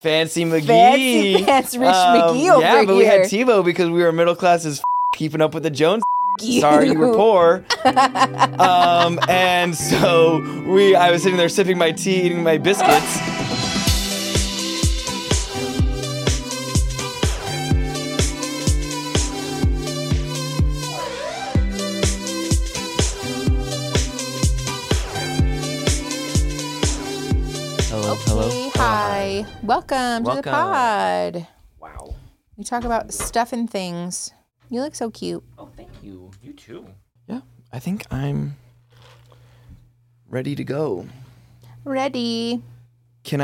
Fancy McGee. Fancy Pants Rich McGee over Yeah, but we here. had TiVo because we were middle class as keeping up with the Jones. Sorry you were poor. And so I was sitting there sipping my tea, eating my biscuits. Hello. Hi. Welcome to the pod. Wow. We talk about stuff and things. You look so cute. Oh, thank you. You too. Yeah, I think I'm ready to go. Ready. Can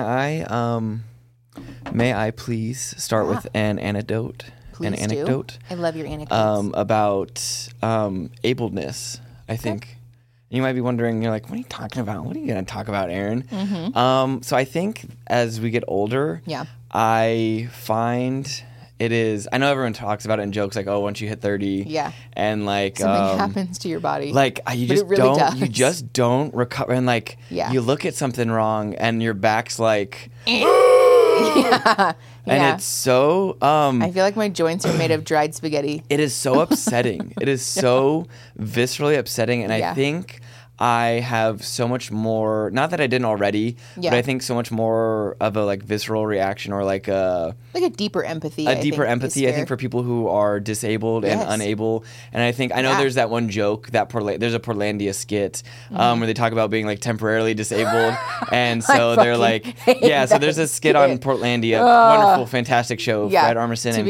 may I please start with an anecdote? Please An anecdote. do. I love your anecdotes. About ableness, I think. You might be wondering, you're like, what are you talking about? What are you going to talk about, Aaron? Mm-hmm. So I think as we get older, Yeah. I find it is, I know everyone talks about it in jokes like, oh, once you hit 30, Yeah. and like Something happens to your body. like you But just it really don't does. you just don't recover, and like Yeah. you look at something wrong and your back's like yeah. and Yeah. it's so I feel like my joints are made of dried spaghetti. it is so upsetting. It is so viscerally upsetting, and Yeah. I think I have so much more, not that I didn't already, Yeah. but I think so much more of a like visceral reaction, or like a Deeper empathy. deeper empathy, I think, for people who are disabled and Yes. unable. And I think, I know Yeah. there's that one joke, that there's a Portlandia skit where they talk about being like temporarily disabled. And so they're fucking like, hate yeah, so that there's a skit on skit. Portlandia, wonderful, fantastic show, Yeah. Fred Armisen To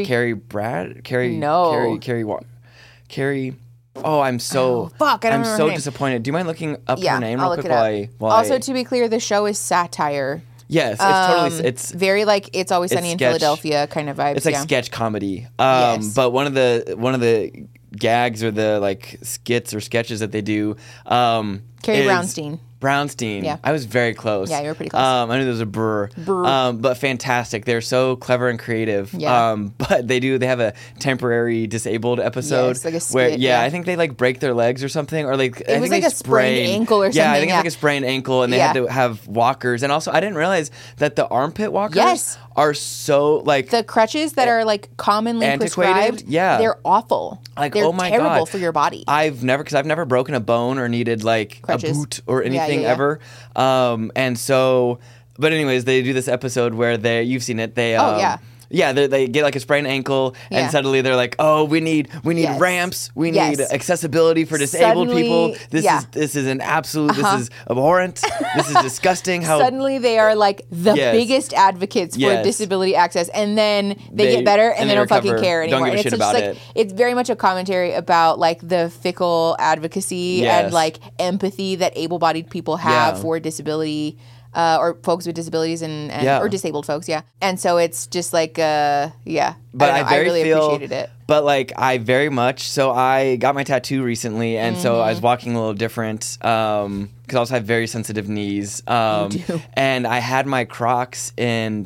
and be- Carrie, Carrie. Oh, I'm so, fuck, I don't I'm remember so her name. disappointed. Do you mind looking up Yeah, her name I'll real look quick it up. while Also, I, to be clear, the show is satire. yes, it's totally, it's Very like It's Always Sunny in sketch. Philadelphia kind of vibes. It's like yeah. sketch comedy. Yes. But one of the gags or the like skits or sketches that they do. Carrie is Brownstein. Brownstein. Yeah. I was very close. Yeah, you were pretty close. I knew there was a brr. But fantastic. They're so clever and creative. Yeah. But they have a temporary disabled episode. Yes, like a where, skit, yeah, yeah. I think they like break their legs or something, or like It was like a sprained ankle or Yeah, I something, think it's yeah. like a sprained ankle, and they had to have walkers. And also, I didn't realize that the armpit walkers Yes. are so like The crutches that are like commonly antiquated? prescribed, Yeah. they're awful. Like, they're oh my terrible God. for your body. I've never broken a bone or needed like Crutches. a boot or anything yeah. ever. And so, but anyways, they do this episode where you've seen it. They, yeah. Yeah, they get like a sprained ankle, Yeah. and suddenly they're like, "Oh, we need Yes. ramps, we Yes. need accessibility for disabled Suddenly, people. This yeah. is an absolute. This is abhorrent. This is disgusting. How Suddenly they are like the Yes. biggest advocates for Yes. disability access, and then they They- get better and and they they don't fucking recover, care don't anymore. give a And shit it's just about like it. it's very much a commentary about like the fickle advocacy Yes. and like empathy that able-bodied people have Yeah. for disability. Or folks with disabilities and Yeah. or disabled folks, yeah. And so it's just like, yeah. But I, don't know, I really appreciated it. But like I very much. So I got my tattoo recently, and so Mm-hmm. I was walking a little different because I also have very sensitive knees. do. And I had my Crocs in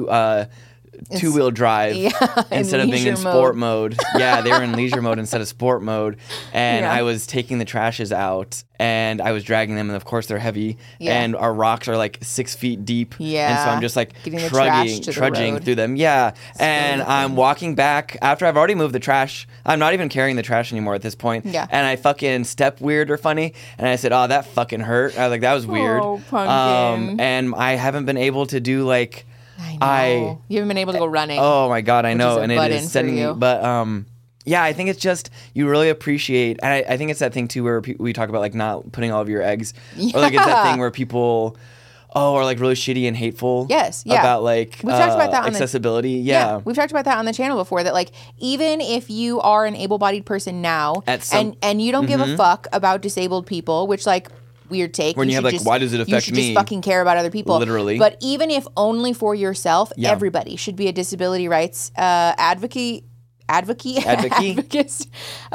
two-wheel drive instead of being leisure in sport mode. Yeah, they were in leisure mode instead of sport mode. And Yeah. I was taking the trashes out, and I was dragging them, and of course they're heavy, Yeah. and our rocks are like 6 feet deep. And so Yeah. I'm just like Getting the trash to the trudging road. through them. Yeah. And really I'm walking back after I've already moved the trash. I'm not even carrying the trash anymore at this point. Yeah. And I fucking step weird or funny. And I said, oh, that fucking hurt. I was like, that was weird. Oh, pumpkin. And I haven't been able to do like, I know. You haven't been able to go running. oh my God, I know. is a And it button is for setting me, you. but, yeah, I think it's just you really appreciate, and I think it's that thing too where we talk about like not putting all of your eggs, or like it's that Yeah. thing where people, are like really shitty and hateful. Yes, yeah. About like We've talked about that on the- accessibility. Yeah. We've talked about that on the channel before, that like even if you are an able-bodied person now At some- and you don't give a fuck about disabled people, which like weird take. When you have, should like, why does it You affect should me? just fucking care about other people. Literally. But even if only for yourself, Yeah. everybody should be a disability rights advocate. Advocate? Advocates.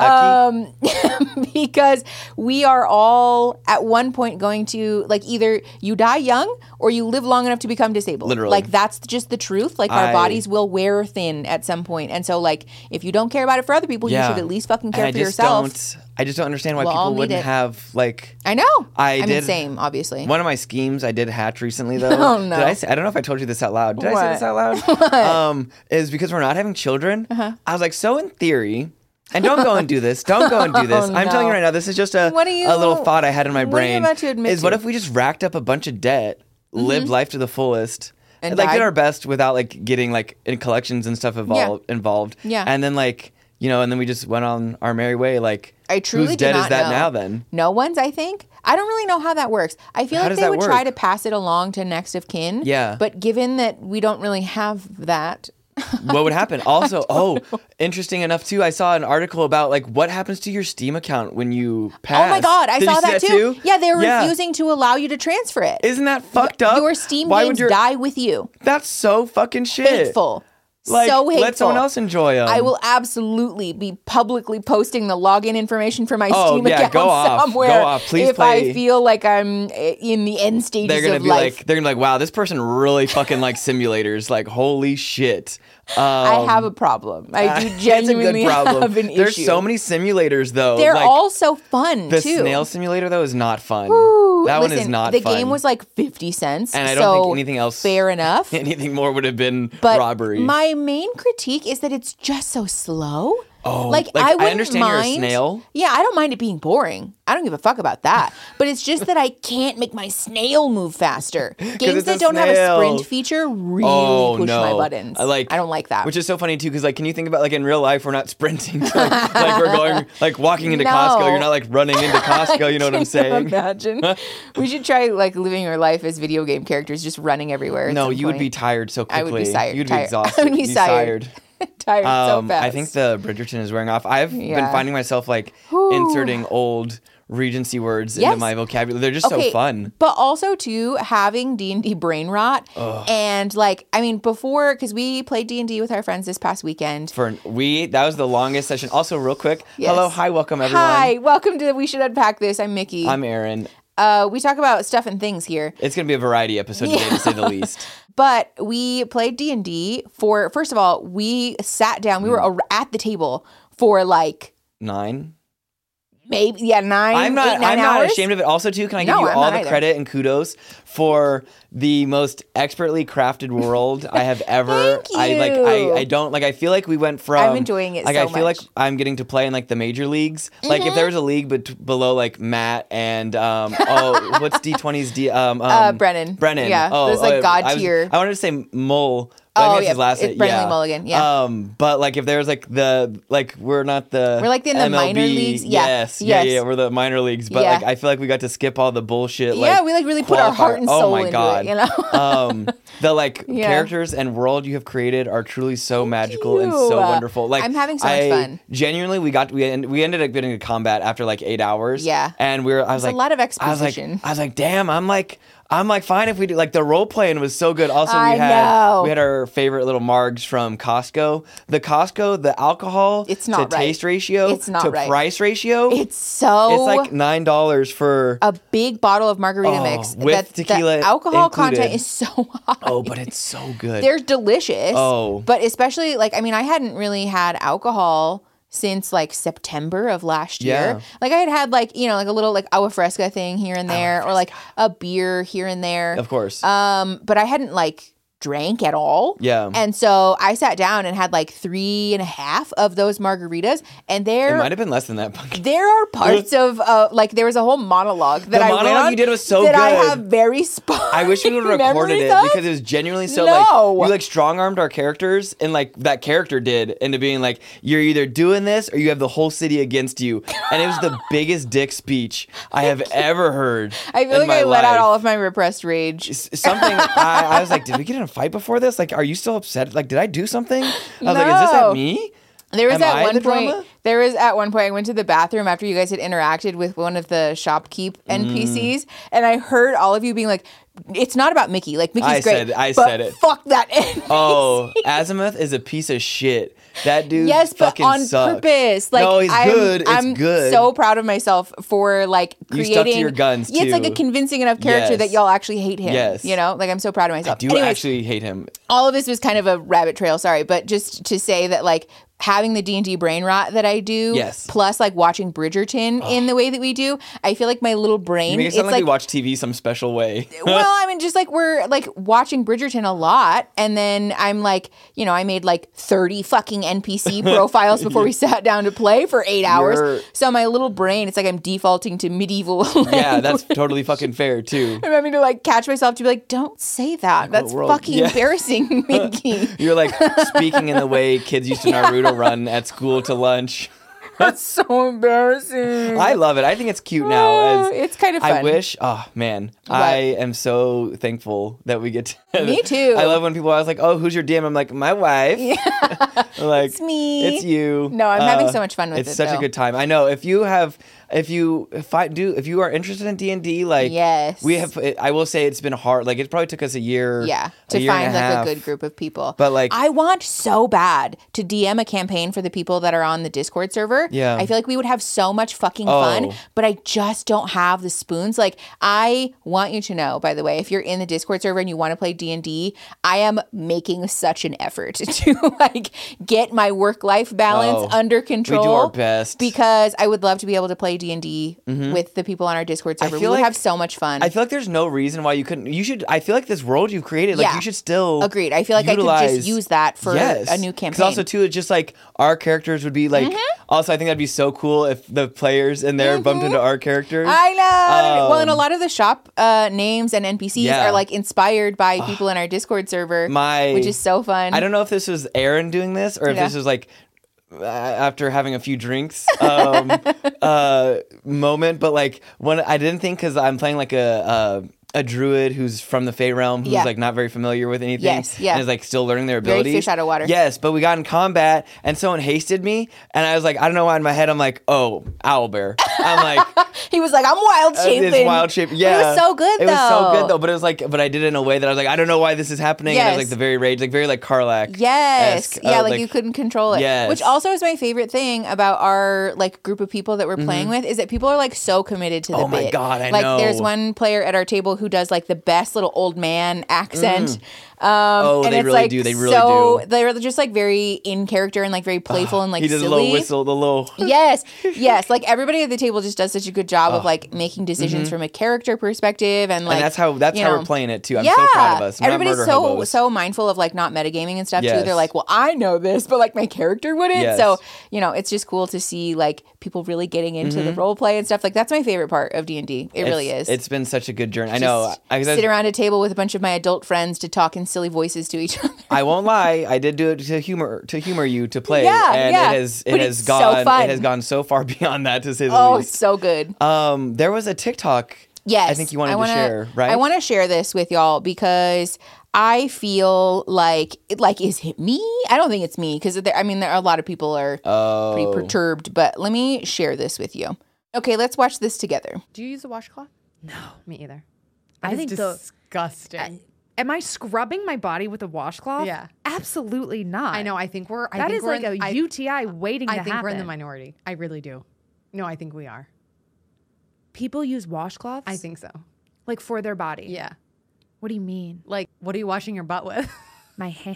Because we are all at one point going to, like, either you die young or you live long enough to become disabled. Literally. Like, that's just the truth. Like, our I- bodies will wear thin at some point. And so, like, if you don't care about it for other people, you should at least fucking care And for yourself. I just don't understand why We'll all people need wouldn't it. have like. I know. I mean, did- same, obviously. One of my schemes I did hatch recently though. Oh, no. Did I don't know if I told you this out loud. Did I say this out loud? Is because we're not having children. Uh-huh. I was like, so in theory. And don't go and do this. Don't go and do this. Oh, I'm telling you no. right now, this is just a What are you- little thought I had in my what are you brain. about to admit is what to? if we just racked up a bunch of debt, lived life to the fullest, And like did died? our best without like getting like in collections and stuff involved. Yeah. And then like, and then we just went on our merry way. Like, I truly whose do debt not is that know. now then? No one's, I think. I don't really know how that works. I feel How like does they that would try work? to pass it along to next of kin. Yeah. But given that we don't really have that. What would happen? Also, interesting enough too, I saw an article about like what happens to your Steam account when you pass. Oh my God, I Did you saw see that too. Yeah, they're refusing to allow you to transfer it. Isn't that fucked up? Your Steam Why games would die with you. That's so fucking shit. Hateful. Like, So hateful. let someone else enjoy them. I will absolutely be publicly posting the login information for my Steam yeah, account go off. somewhere. Go off. Please if play. I feel like I'm in the end stages They're gonna of be life. like, wow, this person really fucking likes simulators. Like, holy shit. I have a problem. I do genuinely it's a good problem. have an There's issue. so many simulators though. They're like, all so fun the too. snail simulator though is not fun. Ooh, that one is listen, not the fun. game was like 50 cents. And I don't so think anything else- fair enough. anything more would have been But robbery. my main critique is that it's just so slow. Oh, like like, I I wouldn't understand you're a mind. snail. Yeah, I don't mind it being boring. I don't give a fuck about that. But it's just that I can't make my snail move faster. Games it's a that don't have a snail. sprint feature really push my buttons. I don't like that. Which is so funny too, because like, can you think about like in real life, we're not sprinting, like we're going, like walking into No. Costco. You're not like running into Costco. You know what I'm Can you saying? imagine? We should try like living our life as video game characters, just running everywhere. at No, some you would point. be tired so quickly. I would be tired. You'd be tired. exhausted. I would be You'd tired. Tired so fast. I think the Bridgerton is wearing off. I've been Yeah. finding myself like inserting old Regency words into Yes. my vocabulary. They're just so fun. But also too, having D&D brain rot and like, I mean, before, because we played D&D with our friends this past weekend. That was the longest session. Also, real quick, Yes. hello, hi, welcome everyone. Hi, welcome to We Should Unpack This. I'm Mickey. I'm Aaron. We talk about stuff and things here. It's gonna be a variety episode today, to say the least. But we played D&D for, first of all, we sat down, we were at the table for like 9. maybe, yeah, 9, I'm 8, 9 not hours. ashamed of it. Also, too, can I give No, you I'm all not the either. credit and kudos for the most expertly crafted world I have ever. Thank you. I don't like. I feel like we went from. I'm enjoying it Like so I feel much. like I'm getting to play in like the major leagues. Like if there was a league below like Matt and what's D20's Brennan. Brennan. Yeah, there's, like, God tier. I wanted to say Mole. But I think Oh, that's yeah, his last it's name. Brennan Yeah. Mulligan, yeah. But like if there's like we're not the We're, like, in the MLB. minor leagues. Yeah. Yes. Yes. Yeah. We're the minor leagues. But Yeah. like I feel like we got to skip all the bullshit. Yeah, like, we like really put our heart and soul oh my into God. it, you know? The like Yeah. characters and world you have created are truly so magical and you. so wonderful. Like I'm having so much fun. Genuinely, we ended up getting to combat after like 8 hours. Yeah. And I was a like, lot of I exposition. was like, damn, I'm like fine if we do like the role playing was so good. Also, I know. we had our favorite little margs from Costco. The alcohol It's not to right. taste ratio It's not to right. price ratio. It's so... It's like $9 for a big bottle of margarita mix. with tequila the alcohol included. content is so high. Oh, but it's so good. They're delicious. Oh. But especially, like, I mean, I hadn't really had alcohol since like September of last year. Yeah. Like I had like, you know, like a little like agua fresca thing here and there, or like a beer here and there. Of course. But I hadn't like drank at all. Yeah. And so I sat down and had like 3.5 of those margaritas, and It might have been less than that. there are parts of like there was a whole monologue that The I went monologue on you did was so that I good. have very sparse. I wish we would have recorded it because it was genuinely so No. like you like strong armed our characters and like that character did into being like you're either doing this or you have the whole city against you, and it was the biggest dick speech I have ever heard. I feel in like my I let life. out all of my repressed rage. Something I was like, did we get in a fight before this? Like, are you still upset? Like, did I do something? I was like, is this No. at me? There was Am I at the one point. drama? There was at one point I went to the bathroom after you guys had interacted with one of the shopkeep NPCs, and I heard all of you being like, "It's not about Mickey. Like Mickey's great." I but said it. Fuck that NPC. Oh, Azimuth is a piece of shit. That dude Yes, but fucking on sucks. purpose. Like No, he's good. It's I'm good. so proud of myself for like You creating. stuck to your guns, Yeah, it's like a too. convincing enough character Yes. that y'all actually hate him. Yes. You know, like I'm so proud of myself. I do Anyways, actually hate him. all of this was kind of a rabbit trail. Sorry, but just to say that like having the D&D brain rot that I do, Yes. plus like watching Bridgerton in the way that we do, I feel like my little You brain, make it it's sound like like, we watch TV some special way. well, I mean, just like we're like watching Bridgerton a lot. And then I'm like, you know, I made like 30 fucking NPC profiles before we sat down to play for 8 hours. You're- So my little brain, it's like I'm defaulting to medieval Yeah, language. that's totally fucking fair too. I'm having to like catch myself to be like, don't say that. That's world- fucking yeah. embarrassing, Mickey. You're like speaking in the way kids used to Naruto run at school to lunch. That's so embarrassing. I love it. I think it's cute now. As It's kind of fun. I wish. Oh man, I am so thankful that we get to. Me too. I love when people are always like, "Oh, who's your DM?" I'm like, "My wife." Like, It's me. It's you. No, I'm having so much fun with it, It's such a though. good time. I know. If you are interested in D&D, like, Yes. we have. I will say it's been hard. Like, it probably took us a year. Yeah, a to year and find a like half. a good group of people. But, like- I want so bad to DM a campaign for the people that are on the Discord server. Yeah. I feel like we would have so much fucking fun, Oh. but I just don't have the spoons. Like, I want you to know, by the way, if you're in the Discord server and you want to play D&D, I am making such an effort to like get my work-life balance Oh, under control. our best. because I would love to be able to play D&D with the people on our Discord server. We feel would like- have so much fun. I feel like there's no reason why you couldn't. You should. I feel like this world you've created, like Yeah. you should still. Agreed. I feel like I could just use that for a new campaign. Because also too, it's just like our characters would be like. Mm-hmm. Also, I think that'd be so cool if the players in there bumped into our characters. I know. Well, and a lot of the shop names and NPCs Yeah. are like inspired by people in our Discord server, which is so fun. I don't know if this was Aaron doing this or if Yeah. this was like after having a few drinks moment, but like when I didn't think because I'm playing like a druid who's from the Fey realm who's Yeah. like not very familiar with anything. Yes, yeah. And is like still learning their Very abilities. fish out of water. Yes, but we got in combat and someone hasted me and I was like, I don't know why in my head I'm like, oh, owlbear. I'm like, He was like, I'm wild shaping. it's wild shape. Yeah. It was so good, It was so though. good though, but it was like, but I did it in a way that I was like, I don't know why this is happening. And I was Yes. like the very rage, like very like Karlach. Yes. Yeah, like you couldn't control it. Yes. Which also is my favorite thing about our like group of people that we're playing with is that people are like so committed to the Oh my bit. God, I like know. there's one player at our table who does like the best little old man accent. Oh, and they it's really like do. They really so, do. They're just like very in character and like very playful and like He does silly. a little whistle, the little. Yes, yes. Like everybody at the table just does such a good job of like making decisions from a character perspective, and like And that's how you we're know. playing it too. I'm so proud of us. We're not Everybody's murder so hobos. so mindful of like not metagaming and stuff too. Yes. They're like, well, I know this, but like my character wouldn't. Yes. So it's just cool to see like people really getting into the role play and stuff. Like that's my favorite part of D&D. It really is. It's been such a good journey. I know. Just sit around a table with a bunch of my adult friends to talk in silly voices to each other. I won't lie. I did do it to humor you to play. Yeah, and yeah. it But has it's so gone fun. it has gone so far beyond that to say the Oh, it's least. so good. There was a TikTok. Yes. I think you wanted to share, right? I want to share this with y'all because I feel like is it me? I don't think it's me because there are a lot of people are pretty perturbed, but let me share this with you. Okay, let's watch this together. Do you use a washcloth? No, me either. I think disgusting. Am I scrubbing my body with a washcloth? Yeah. Absolutely not. I know. I think we're. That is like a UTI waiting to I happen. think we're in the minority. I really do. No, I think we are. People use washcloths? I think so. Like for their body. Yeah. What do you mean? Like, what are you washing your butt with? My hand.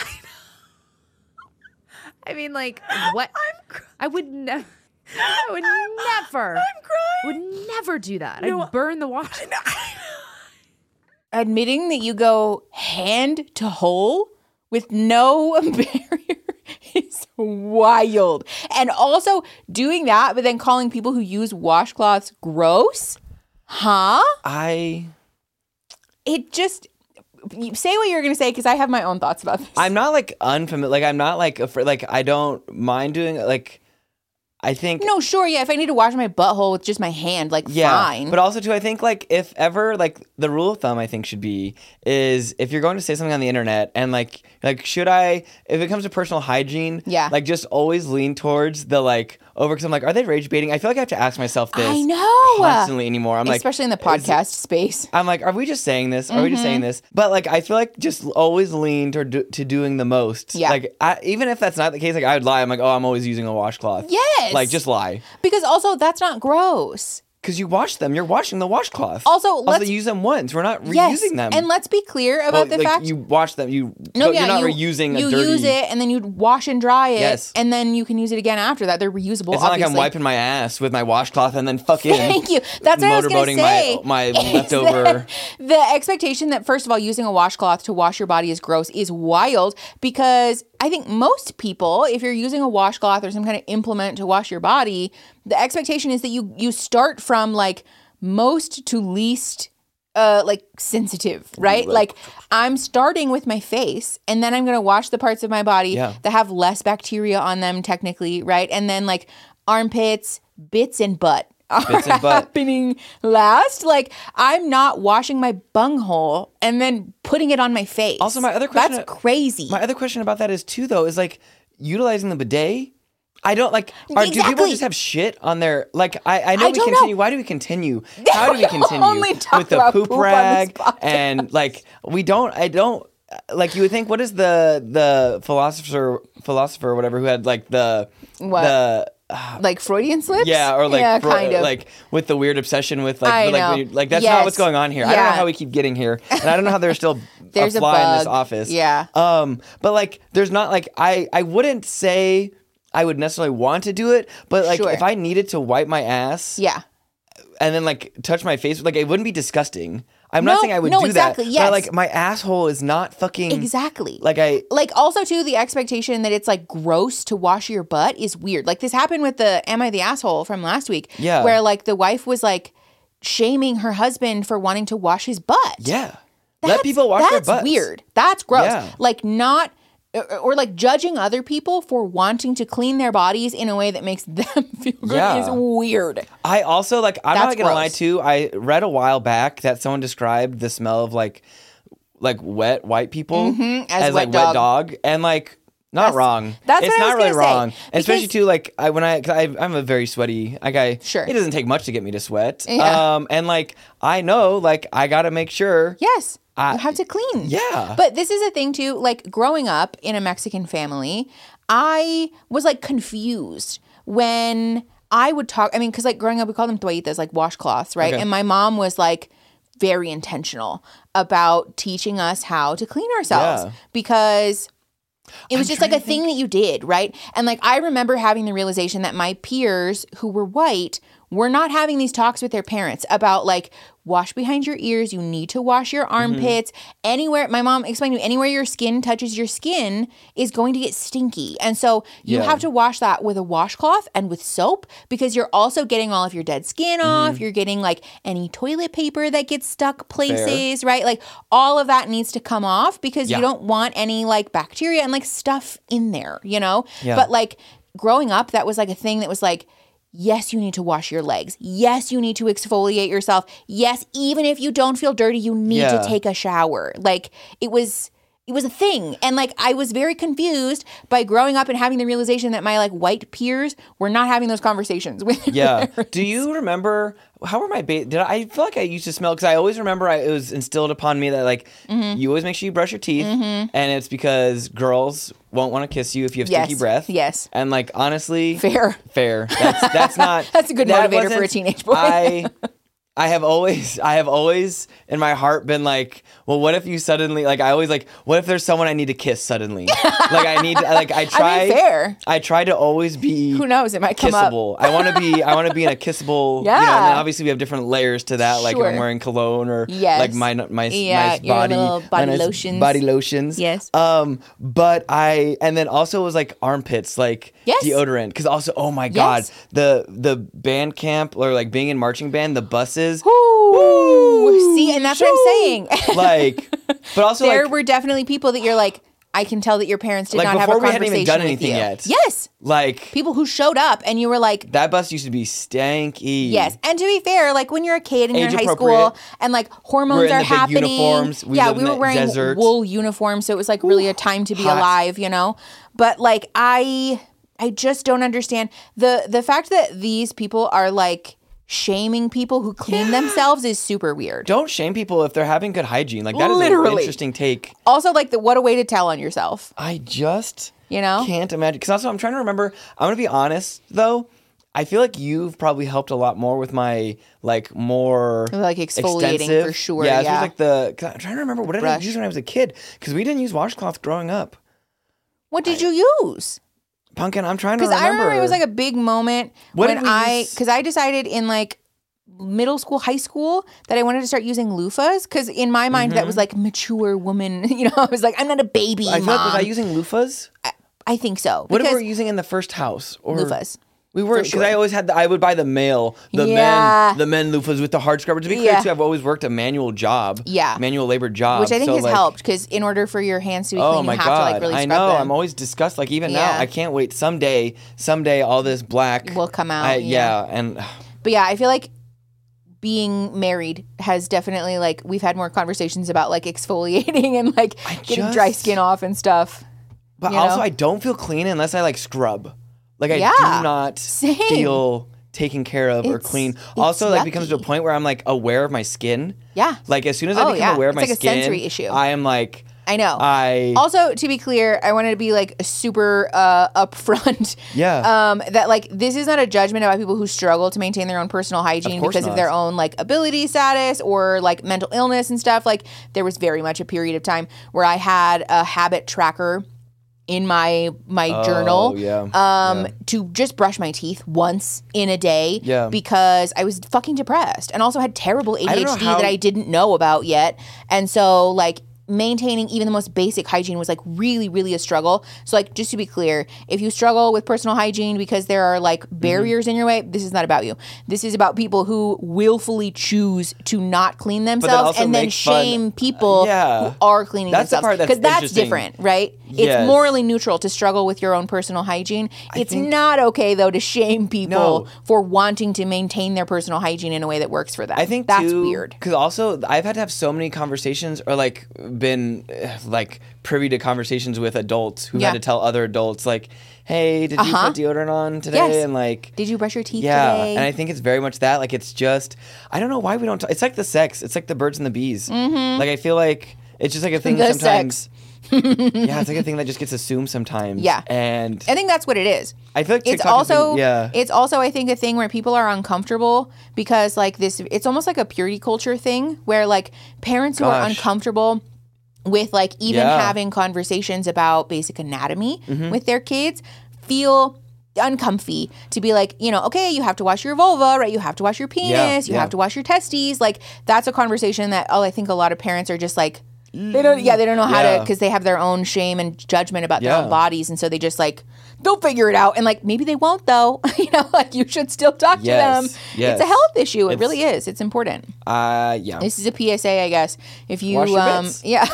I mean, like, what? I would never. I would never. I'm crying. Would never do that. I'd burn the wash. Admitting that you go hand to hole with no barrier is wild. And also doing that, but then calling people who use washcloths gross? Huh? It just... Say what you're going to say because I have my own thoughts about this. I'm not like unfamiliar. Like I'm not like afraid. Like I don't mind doing like. I think No, sure, yeah. If I need to wash my butthole with just my hand, like, fine. But also too, I think like if ever like the rule of thumb I think should be is if you're going to say something on the internet and like should I if it comes to personal hygiene, Yeah. like just always lean towards the like over because I'm like, are they rage baiting? I feel like I have to ask myself this I know. constantly anymore. I'm like, Especially in the podcast space. I'm like, are we just saying this? Are we just saying this? But like, I feel like just always lean to doing the most. Yeah. Like, even if that's not the case, like I would lie. I'm like, oh, I'm always using a washcloth. Yes. Like, just lie. Because also, that's not gross. Because you wash them. You're washing the washcloth. Also, let's use them once. We're not yes, reusing them. and let's be clear about the like, fact you wash them. You're not reusing a you dirty. use it and then you wash and dry it, Yes. and then you can use it again after that. They're reusable. It's not like I'm obviously. wiping my ass with my washcloth and then fucking Thank you. That's what I was going to motorboating say. my is leftover. that The expectation that, first of all, using a washcloth to wash your body is gross is wild, because I think most people, if you're using a washcloth or some kind of implement to wash your body, the expectation is that you start from like most to least like sensitive, right? Like I'm starting with my face, and then I'm going to wash the parts of my body that have less bacteria on them technically, right? And then like armpits, bits and butt are happening last. Like I'm not washing my bunghole and then putting it on my face. Also, my other question. That's crazy. My other question about that is too, though, is like utilizing the bidet. I don't like. Do people just have shit on their like? I know we continue. Why do we continue? How do we continue only talk with the about poop poop on this rag podcast. and like we don't? I don't like. You would think. What is the philosopher or whatever who had like the What? the like Freudian slips? yeah, or like kind of. like with the weird obsession with like I like, know. when you- like that's Yes. not what's going on here. I don't know Yeah. how we keep getting here, and I don't know how there's still There's a a fly in this bug. office. Yeah. But like there's not like I wouldn't say I would necessarily want to do it, but like Sure. if I needed to wipe my ass Yeah. and then like touch my face, like it wouldn't be disgusting. I'm not No, saying I would no, do exactly, that. yes. But like my asshole is not fucking Exactly. like also too, the expectation that it's like gross to wash your butt is weird. Like this happened with the Am I the Asshole from last week. Yeah. Where like the wife was like shaming her husband for wanting to wash his butt. yeah. Let people wash their butts. That's weird. That's gross. Yeah. Like not or like judging other people for wanting to clean their bodies in a way that makes them feel good Yeah. is weird. I also like I'm That's not gonna lie gross. too. I read a while back that someone described the smell of like wet white people as like wet wet dog, and like not wrong. that's it's what I not was really gonna say, wrong, and especially because- too like I'm a very sweaty guy. Sure. It doesn't take much to get me to sweat. Yeah. And like I know like I gotta make sure. Yes. You have to clean. Yeah. But this is a thing too, like growing up in a Mexican family, I was like confused when I would talk. I mean, because like growing up, we called them toallitas, like washcloths, right? Okay. And my mom was like very intentional about teaching us how to clean ourselves Yeah. because it was I'm just like a trying to thing that you did, right? And like I remember having the realization that my peers who were white were not having these talks with their parents about like wash behind your ears, you need to wash your armpits. Anywhere, my mom explained to me, anywhere your skin touches your skin is going to get stinky. And so you Yeah. have to wash that with a washcloth and with soap because you're also getting all of your dead skin off. You're getting like any toilet paper that gets stuck places, right? Like all of that needs to come off because Yeah. you don't want any like bacteria and like stuff in there, you know? Yeah. But like growing up, that was like a thing that was like, yes, you need to wash your legs. Yes, you need to exfoliate yourself. Yes, even if you don't feel dirty, you need Yeah. to take a shower. Like it was a thing. And like I was very confused by growing up and having the realization that my like white peers were not having those conversations with their Yeah. parents. Do you remember how were my I feel like I used to smell because I always remember it was instilled upon me that like Mm-hmm. you always make sure you brush your teeth, and it's because girls won't want to kiss you if you have stinky Yes. breath. Yes. And like honestly, Fair. That's not That's a good that motivator for a wasn't- teenage boy. I have always in my heart been like, well, what if you suddenly like I always like, what if there's someone I need to kiss suddenly? Like I need to, like I try. fair. I try to always be. Who knows? It might come up. Kissable. I want to be in a kissable. You know, and Yeah. then obviously we have different layers to that. Like if I'm Sure. wearing cologne or Yes. like my Yeah, nice your body little body my nice lotions. Body lotions. Yes. But and then also it was like armpits, like Yes. deodorant. Because also, oh my god, Yes. the band camp or like being in marching band, the buses. Ooh. See, and that's what I'm saying. Like, but also There like, were definitely people that you're like, I can tell that your parents did Like, not have a before we conversation hadn't even done with anything you. yet. Yes. like People who showed up and you were like, that bus used to be stanky. yes. And to be fair, like when you're a kid and you're in Age high appropriate. school and like hormones We're in are the big happening. uniforms. We yeah, live we in were the wearing desert. wool uniforms, so it was like really a time to be hot. alive, you know? But like I just don't understand the fact that these people are like shaming people who clean themselves is super weird. Don't shame people if they're having good hygiene. Like that is an Literally. interesting take. Also, like what a way to tell on yourself. I just You know? can't imagine. Because also I'm trying to remember. I'm gonna be honest though. I feel like you've probably helped a lot more with my like more Like exfoliating extensive. for sure. Yeah, Yeah. it's like 'cause I'm trying to remember what did I use when I was a kid because we didn't use washcloth growing up. What did you use? Pumpkin, I'm trying to Because remember. I remember it was like a big moment What when did we use? because I decided in like middle school, high school that I wanted to start using loofahs because in my mind that was like mature woman. You know, I was like, I'm not a baby, I feel mom. like, was I using loofahs? I think so. What because were we using in the first house? Or loofahs? We were because I always had I would buy the male, Yeah. the men loofahs with the hard scrubber. To be clear, Yeah. too, I've always worked a manual job. Yeah. Manual labor job. Which I think so, has like, helped because in order for your hands to be Oh clean, my you have god! to like really I scrub know. them. I'm always disgusted. Like even now, Yeah. I can't wait. Someday, all this black Will come out, yeah, and But yeah, I feel like being married has definitely like we've had more conversations about like exfoliating and like getting dry just- skin off and stuff. but you also know? I don't feel clean unless I like scrub. Like I Yeah. do not Same. feel taken care of or It's- clean. it's Also, like becomes to a yucky. point where I'm like aware of my skin. Yeah. Like as soon as I Oh, become yeah. aware of It's my like a skin, sensory issue. I am like I know. I Also, to be clear, I wanted to be like super upfront. Yeah. That like this is not a judgment about people who struggle to maintain their own personal hygiene course because not. of their own like ability status or like mental illness and stuff. Like there was very much a period of time where I had a habit tracker in my journal yeah. to just brush my teeth once in a day Yeah. because I was fucking depressed and also had terrible don't know ADHD how- that I didn't know about yet. And so like maintaining even the most basic hygiene was like really, really a struggle. So like just to be clear, if you struggle with personal hygiene because there are like barriers in your way, this is not about you. This is about people who willfully choose to not clean themselves also and then make fun- shame people yeah. who are cleaning That's the themselves. part that's Because that's interesting. different, right? Yes. It's morally neutral to struggle with your own personal hygiene. It's think- not okay though to shame people No. for wanting to maintain their personal hygiene in a way that works for them. I think that's too, weird. Because also, I've had to have so many conversations, or like been like privy to conversations with adults who Yeah. had to tell other adults, like, "Hey, did you put deodorant on today?" Yes. And like, Did you brush your teeth yeah, today? and I think it's very much that. Like, it's just I don't know why we don't. It's like the sex. It's like the birds and the bees. Like I feel like it's just like a thing The sometimes. Yeah, it's like a thing that just gets assumed sometimes. Yeah. and I think that's what it is. I feel like It's TikTok has been- also yeah. it's also I think a thing where people are uncomfortable because like this it's almost like a purity culture thing where like parents who are Gosh. uncomfortable with like even Yeah. having conversations about basic anatomy Mm-hmm. with their kids feel uncomfy to be like, you know, okay, you have to wash your vulva, right? You have to wash your penis, you yeah. have to wash your testes. Like that's a conversation that I think a lot of parents are just like they don't know how to Yeah. because they have their own shame and judgment about their Yeah. own bodies and so they just like they'll figure it out and like maybe they won't though. You know, like you should still talk to Yes, them. yes. It's a health issue. It really is. It's important. Yeah. This is a PSA, I guess. If you Wash your bits. yeah,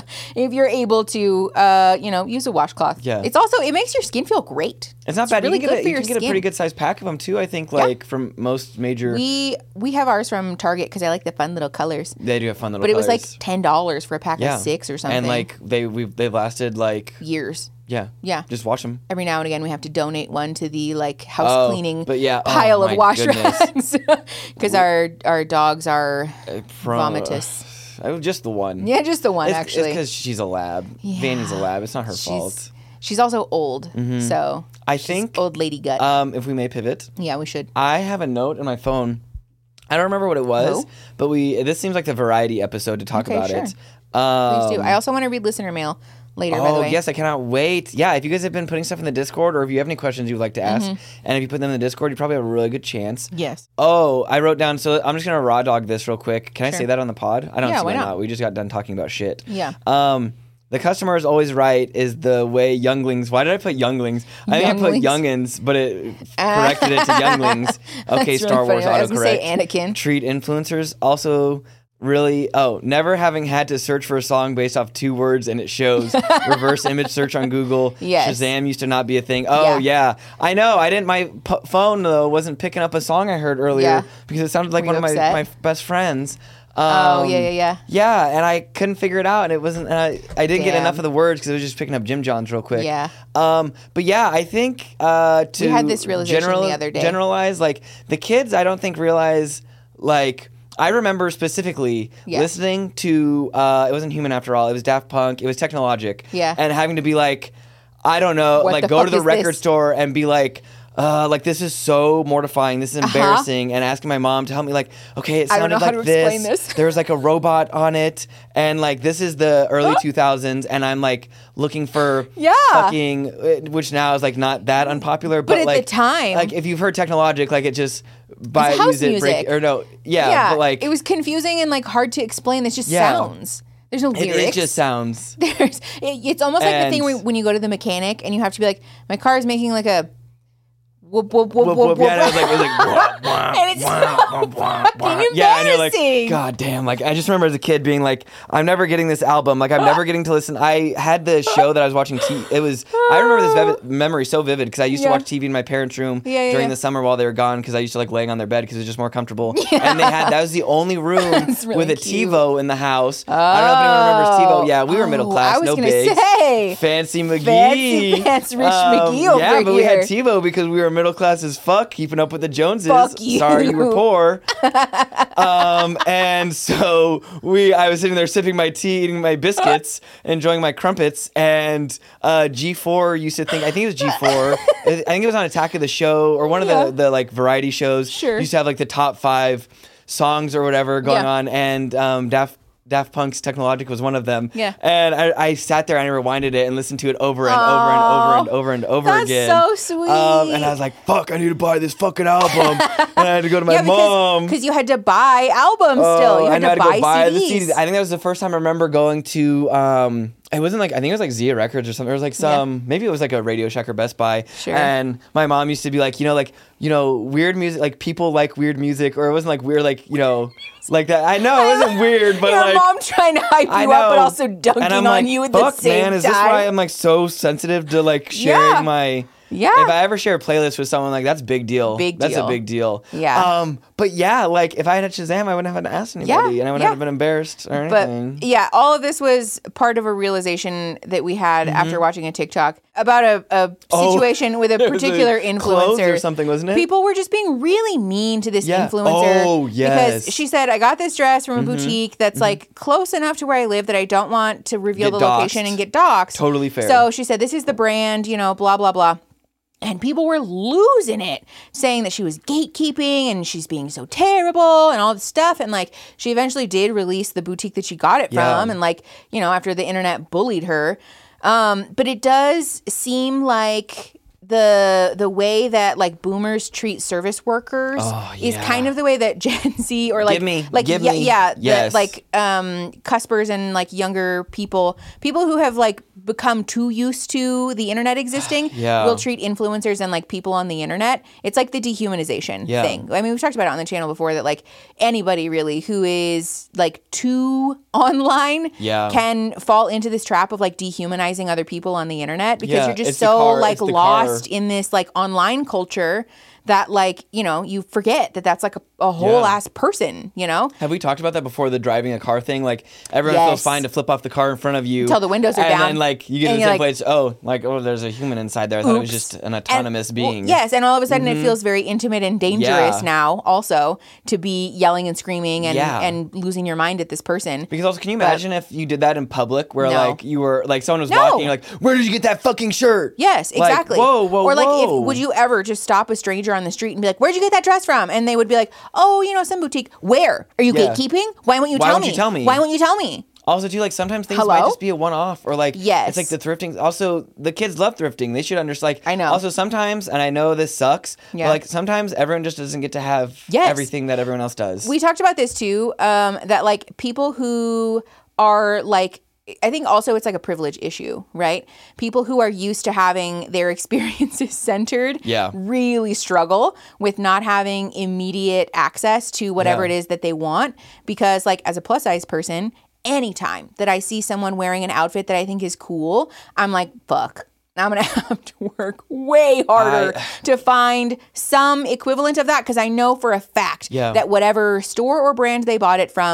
if you're able to you know, use a washcloth. Yeah. It's also it makes your skin feel great. It's not bad. really You good can for get, your you can get a skin. pretty good sized pack of them too. I think like from most major. We have ours from Target because I like the fun little colors. They do have fun little. But it was like colors. $10 for a pack of 6 or something. And like they've lasted like years. yeah. Yeah. Just watch them. Every now and again, we have to donate one to the like house Oh, cleaning but yeah, oh pile my of wash goodness. rags because our dogs are From vomitous. Just the one. Yeah, just the one It's actually. because she's a lab. Yeah. Vanny's a lab. It's not her fault. She's also old, so I she's think old lady gut. if we may pivot, yeah, we should. I have a note in my phone. I don't remember what it was, Oh. but this seems like the variety episode to talk Okay, about sure. it. Please do. I also want to read listener mail later. by the Oh, way. yes, I cannot wait. Yeah, if you guys have been putting stuff in the Discord or if you have any questions you'd like to ask, and if you put them in the Discord, you probably have a really good chance. Yes. Oh, I wrote down, so I'm just going to raw dog this real quick. Can I say that on the pod? I don't Yeah, see why why not? not. We just got done talking about shit. Yeah. The customer is always right is the way younglings. Why did I put younglings? I think I put youngins, but it corrected it to younglings. Okay, That's Star really Wars funny. I was gonna say autocorrect. Anakin. Treat influencers also really. Oh, never having had to search for a song based off 2 words and it shows. Reverse image search on Google. Yes. Shazam used to not be a thing. Oh yeah, I know. I didn't. My phone though wasn't picking up a song I heard earlier Yeah. because it sounded like Were one you of upset? my best friends. Oh yeah. Yeah, and I couldn't figure it out, and it wasn't. And I didn't get Damn. enough of the words because it was just picking up Jim Johns real quick. Yeah. But yeah, I think to We had this realization the other day. generalize, like the kids, I don't think realize like. I remember specifically Yeah. listening to it wasn't Human After All. It was Daft Punk. It was Technologic. Yeah. And having to be like, I don't know, What like the go to fuck the is record this? store and be like. like this is so mortifying. This is embarrassing. And asking my mom to help me, like, okay, it I don't sounded know how like to explain this. this. There's like a robot on it, and like this is the early 2000s, and I'm like looking for fucking, which now is like not that unpopular, but at like the time, like if you've heard Technologic, like it just buy it, house use it, break music. or no, yeah, but like it was confusing and like hard to explain. It's just sounds. There's no lyrics. it just sounds. It's almost like the thing where when you go to the mechanic and you have to be like, my car is making like a whoop whoop whoop whoop whoop. Yeah, and it was like wah, wah, and it's so fucking embarrassing. yeah, and you're like, God damn! Like I just remember as a kid being like, I'm never getting this album. Like I'm never getting to listen. I had the show that I was watching. It was. I remember this memory so vivid because I used to watch TV in my parents' room during the summer while they were gone because I used to like laying on their bed because it was just more comfortable. And that was the only room really with a cute. TiVo in the house. I don't know if anyone remembers TiVo. Yeah, we were middle class, I was no gonna bigs. say Fancy McGee. Fancy pants Rich McGee over Yeah, but we had here. TiVo because we were middle class as fuck, keeping up with the Joneses. Fuck you. Sorry you were poor. And so I was sitting there sipping my tea, eating my biscuits, enjoying my crumpets, and G4 used to think, I think it was G4, I think it was on Attack of the Show or one of the like variety shows. Sure. Used to have like the top 5 songs or whatever going Yeah. on, and Daft Punk's Technologic was one of them. Yeah. And I sat there and I rewinded it and listened to it over and over and over and over and over That's again. so sweet. And I was like, fuck, I need to buy this fucking album. And I had to go to my mom. because you had to buy albums still. You had I to go buy CDs. the CDs. I think that was the first time I remember going to it wasn't like, I think it was like Zia Records or something. It was like maybe it was like a Radio Shack or Best Buy. Sure. And my mom used to be like, weird music, like people like weird music, or it wasn't like weird, like, like that. I know it wasn't weird, but Your like. mom trying to hype I you know. up, but also dunking and I'm on like, you at fuck, the same man, is time. this why I'm like so sensitive to like sharing my. Yeah. If I ever share a playlist with someone, like that's a big deal. That's a big deal. Yeah. But yeah, like if I had Shazam, I wouldn't have had to ask anybody, and I wouldn't have been embarrassed or anything. But yeah, all of this was part of a realization that we had Mm-hmm. after watching a TikTok about a situation with a There was particular clothes influencer or something, wasn't it? People were just being really mean to this Yeah. influencer. Oh, yes. Mm-hmm. Because she said, I got this dress from a boutique that's like close enough to where I live that I don't want to reveal Get the location doxxed. and get doxxed. Totally fair. So she said, this is the brand, blah, blah, blah. And people were losing it, saying that she was gatekeeping and she's being so terrible and all this stuff. And like, she eventually did release the boutique that she got it from. And like, after the internet bullied her. But it does seem like the way that like boomers treat service workers is kind of the way that Gen Z or like Give me. Yes. Like cuspers and like younger people who have like become too used to the internet existing will treat influencers and like people on the internet. It's like the dehumanization thing. I mean, we've talked about it on the channel before that like anybody really who is like too online can fall into this trap of like dehumanizing other people on the internet because you're just so like lost in this like online culture that like, you forget that that's like a whole ass person, Have we talked about that before, the driving a car thing? Like everyone feels fine to flip off the car in front of you. Until the windows are and down. And then like you get to the same place, there's a human inside there. I thought it was just an autonomous being. Well, yes, and all of a sudden it feels very intimate and dangerous now also to be yelling and screaming and losing your mind at this person. Because also, can you imagine if you did that in public where like you were like someone was No. walking, you're like, where did you get that fucking shirt? Yes, exactly. Like, whoa. Or like, would you ever just stop a stranger on the street and be like, "Where'd you get that dress from?" And they would be like, "Oh, some boutique." Where? Are you gatekeeping? Why won't you tell me? Why won't you tell me? Also, too, like sometimes things might just be a one-off, or like Yes. it's like the thrifting. Also, the kids love thrifting; they should understand. Like, I know. Also, sometimes, and I know this sucks, but like sometimes everyone just doesn't get to have everything that everyone else does. We talked about this too. That like people who are like. I think also it's like a privilege issue, right? People who are used to having their experiences centered really struggle with not having immediate access to whatever it is that they want. Because like as a plus size person, anytime that I see someone wearing an outfit that I think is cool, I'm like, fuck. I'm going to have to work way harder to find some equivalent of that because I know for a fact that whatever store or brand they bought it from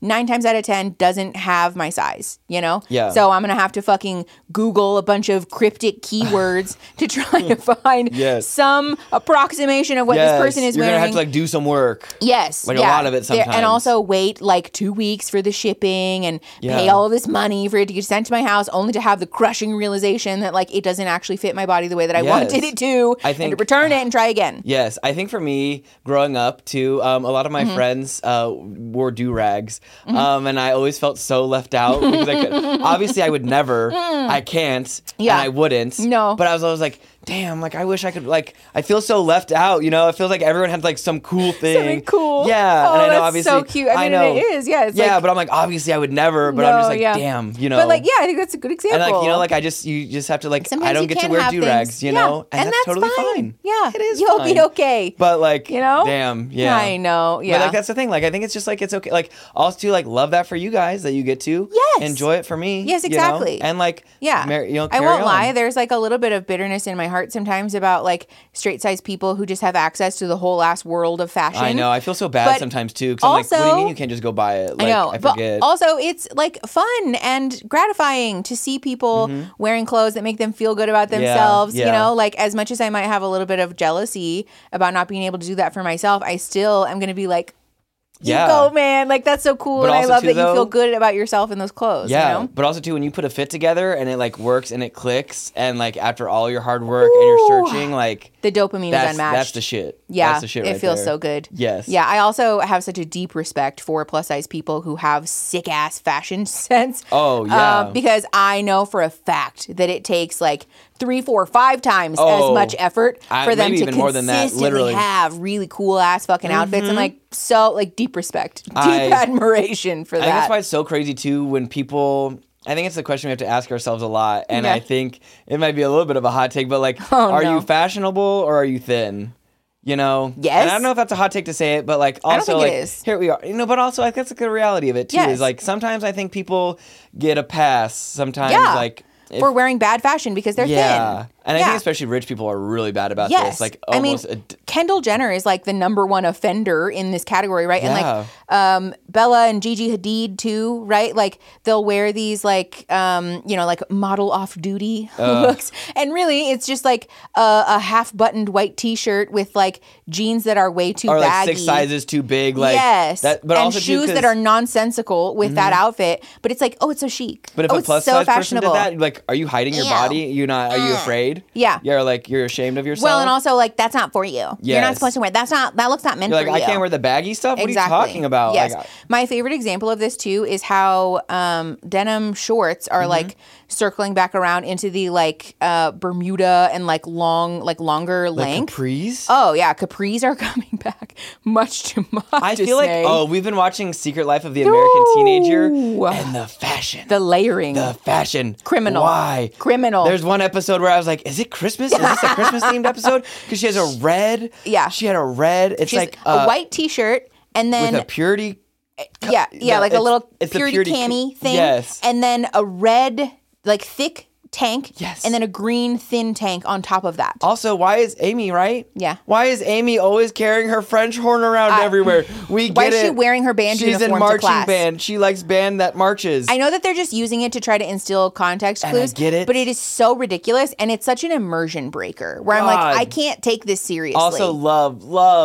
9 times out of 10 doesn't have my size, you know? Yeah. So I'm going to have to fucking Google a bunch of cryptic keywords to try to find Yes. some approximation of what this person is You're wearing. gonna have to like do some work. Yes. Like a lot of it sometimes. And also wait like 2 weeks for the shipping and pay Yeah. all this money for it to get sent to my house, only to have the crushing realization that like it doesn't actually fit my body the way that I Yes. wanted it to. I and think- to return it and try again. Yes, I think for me, growing up too, a lot of my friends wore do-rags, and I always felt so left out because I could. Obviously, I would never. I can't. Yeah. And I wouldn't. No. But I was always like, damn, like I wish I could. Like I feel so left out. You know, it feels like everyone had like some cool thing. Something cool. Yeah. Oh, and I know that's obviously. so cute. I mean, know. it is. Yeah. It's Yeah, like, but I'm like, obviously, I would never. But I'm just like, yeah. damn, you know. But like, yeah, I think that's a good example. And like, you know, like you just have to like, Sometimes I don't you get to can wear have do-rags, things. you Yeah. know, and that's totally fine. Yeah, it is. You'll fine. be okay. But like, You know? damn, yeah, I know. Yeah. But like that's the thing. Like I think it's just like it's okay. Like also too like love that for you guys that you get to Yes. enjoy it for me. Yes, you know? exactly. And like Yeah. I carry won't on. lie. There's like a little bit of bitterness in my heart sometimes about like straight sized people who just have access to the whole ass world of fashion. I know. I feel so bad But sometimes too. Because I'm like, what do you also- mean you can't just go buy it? Like, I know, I forget. but also it's like fun and gratifying to see people wearing clothes that make them feel good about themselves. You yeah. know, like as much as I might have a little bit of jealousy about not being able to do that for myself, I still am going to be like, you Yeah. go, man. Like that's so cool, But and I also, love too, that you feel though- good about yourself in those clothes. Yeah, You know? but also too when you put a fit together and it like works and it clicks and like after all your hard work and you're Ooh. searching, like The dopamine is that's unmatched. the shit. Yeah, that's the shit. it right feels there. so good. Yes. Yeah, I also have such a deep respect for plus size people who have sick ass fashion sense. Oh, yeah. Because I know for a fact that it takes like 3, 4, 5 times Oh, as much effort for them maybe to even more than that, consistently literally. have really cool ass fucking outfits. I'm like so like deep respect, deep I- admiration for I think that's that. why it's so crazy too when people. I think it's the question we have to ask ourselves a lot, and Yeah. I think it might be a little bit of a hot take, but like, Oh, are no. you fashionable or are you thin? You know. Yes. And I don't know if that's a hot take to say it, but like also I don't think like it is. here we are. You know, but also like that's like the reality of it too. Yes. Is like sometimes I think people get a pass. Sometimes Yeah. like. if- for wearing bad fashion because they're yeah. thin. And I Yeah. think especially rich people are really bad about Yes. this. Like I mean, almost Kendall Jenner is like the number one offender in this category, right? Yeah. And like Bella and Gigi Hadid too, right? Like they'll wear these like you know, like model off duty looks. And really it's just like a half buttoned white t-shirt with like jeans that are way too or like baggy. 6 sizes too big. Like yes. that, but and also too, shoes 'cause- that are nonsensical with that outfit. But it's like, oh, it's so chic. But if oh, a it's plus so size person fashionable. did that, like, are you hiding your Ew. body? You're not. Are you afraid? Yeah. You're like you're ashamed of yourself. Well, and also like that's not for you. You're not Yes. supposed to wear. That looks not meant you're for like you. I can't wear the baggy stuff. What Exactly. are you talking about? Yes. Like, My favorite example of this too is how denim shorts Mm-hmm. are like circling back around into the like Bermuda and like longer length. capris. Oh yeah, capris are coming back, much to my I feel like dismay. we've been watching Secret Life of the American Teenager No. and the fashion. the layering. The fashion. Criminal. Why? Criminal. There's one episode where I was like, is it Christmas? Is this a Christmas themed episode? Because she has a red. Yeah. She had a red. It's She's like a white T-shirt and then with a purity. yeah, no, like a it's- little it's the purity purity cami thing. yes. And then a red, like thick tank. Yes. And then a green thin tank on top of that. Also, why is Amy right? Yeah. Why is Amy always carrying her French horn around everywhere? We get Why is it. she wearing her band She's in uniform to marching class? band. She likes band that marches. I know that they're just using it to try to instill context And I clues. get it. But it is so ridiculous and it's such an immersion breaker where I'm God. like, I can't take this seriously. Also, love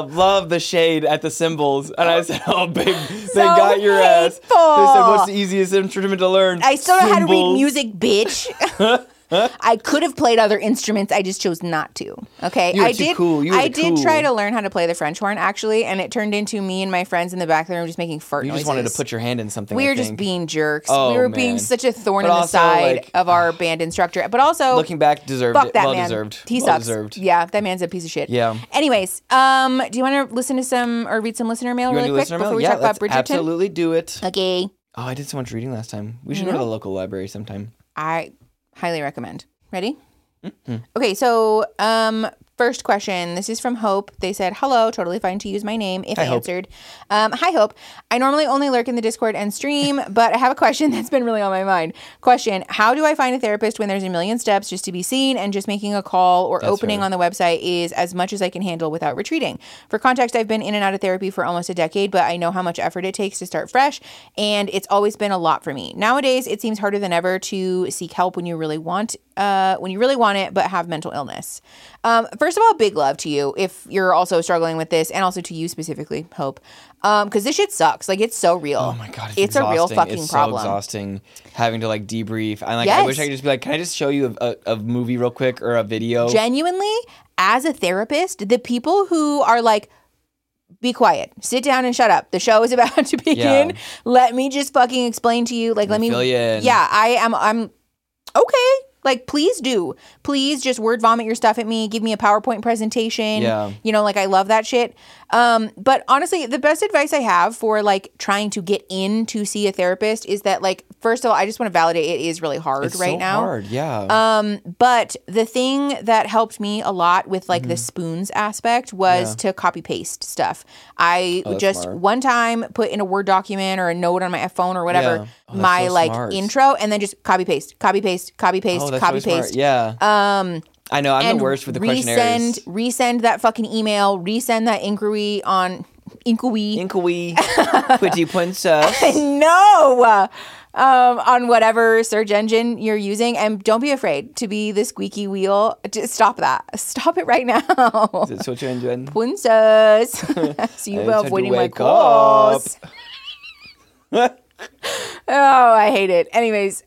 the shade at the cymbals. And I said, oh, babe, they got your ass. They hateful. said, what's the easiest instrument to learn? I still know how to read Cymbals. music, bitch. I could have played other instruments. I just chose not to. Okay, You were I too did. cool. You were I too did cool. try to learn how to play the French horn actually, and it turned into me and my friends in the back of the room just making fart You noises. just wanted to put your hand in something. We I were just think. being jerks. Oh, we were being man. such a thorn But in the also, side like, of our band instructor. But also, Looking back, deserved fuck it. that Well man. deserved. He Well sucks. deserved. Yeah, that man's a piece of shit. Yeah. Anyways, do you want to listen to some or read some listener mail You want really to do quick listener before mail? we Yeah, talk about let's Bridgerton? absolutely do it. Okay, Oh, I did so much reading last time. We should go to the local library sometime. I highly recommend. Ready? Mm-hmm. Okay, so first question. This is from Hope. They said, hello, totally fine to use my name if I Hope. answered. Hi, Hope. I normally only lurk in the Discord and stream, but I have a question that's been really on my mind. Question, how do I find a therapist when there's a million steps just to be seen and just making a call or opening on the website is as much as I can handle without retreating? For context, I've been in and out of therapy for almost a decade, but I know how much effort it takes to start fresh, and it's always been a lot for me. Nowadays, it seems harder than ever to seek help when you really want it, but have mental illness. First of all, big love to you if you're also struggling with this, and also to you specifically, Hope, because this shit sucks. Like, it's so real. Oh my God, it's a real fucking it's problem. So exhausting having to like debrief. I Yes. wish I could just be like, can I just show you a movie real quick or a video? Genuinely, as a therapist, the people who are like, be quiet, sit down and shut up. The show is about to begin. Yeah. Let me just fucking explain to you. Like, let me fill you in. Yeah, I'm okay. Like, please do. Please just word vomit your stuff at me. Give me a PowerPoint presentation. Yeah. You know, like, I love that shit. But honestly, the best advice I have for like trying to get in to see a therapist is that, like, first of all, I just want to validate it is really hard It's right so now. hard, yeah. But the thing that helped me a lot with like the spoons aspect was Yeah. to copy paste stuff. I that's just smart. one time put in a Word document or a note on my phone or whatever, Yeah. Oh, that's my so like smart. intro, and then just copy paste, copy paste, copy paste, Oh, that's copy really smart. paste. Yeah. I know. I'm And the worst with the questionnaires. resend that fucking email, resend that inquiry on inquiry. Inquiry, pretty princess. No. On whatever search engine you're using, and don't be afraid to be the squeaky wheel. Just stop that. Stop it right now. That's what you're doing. Princess. So you I were had to avoiding my wake calls. Oh, I hate it. Anyways,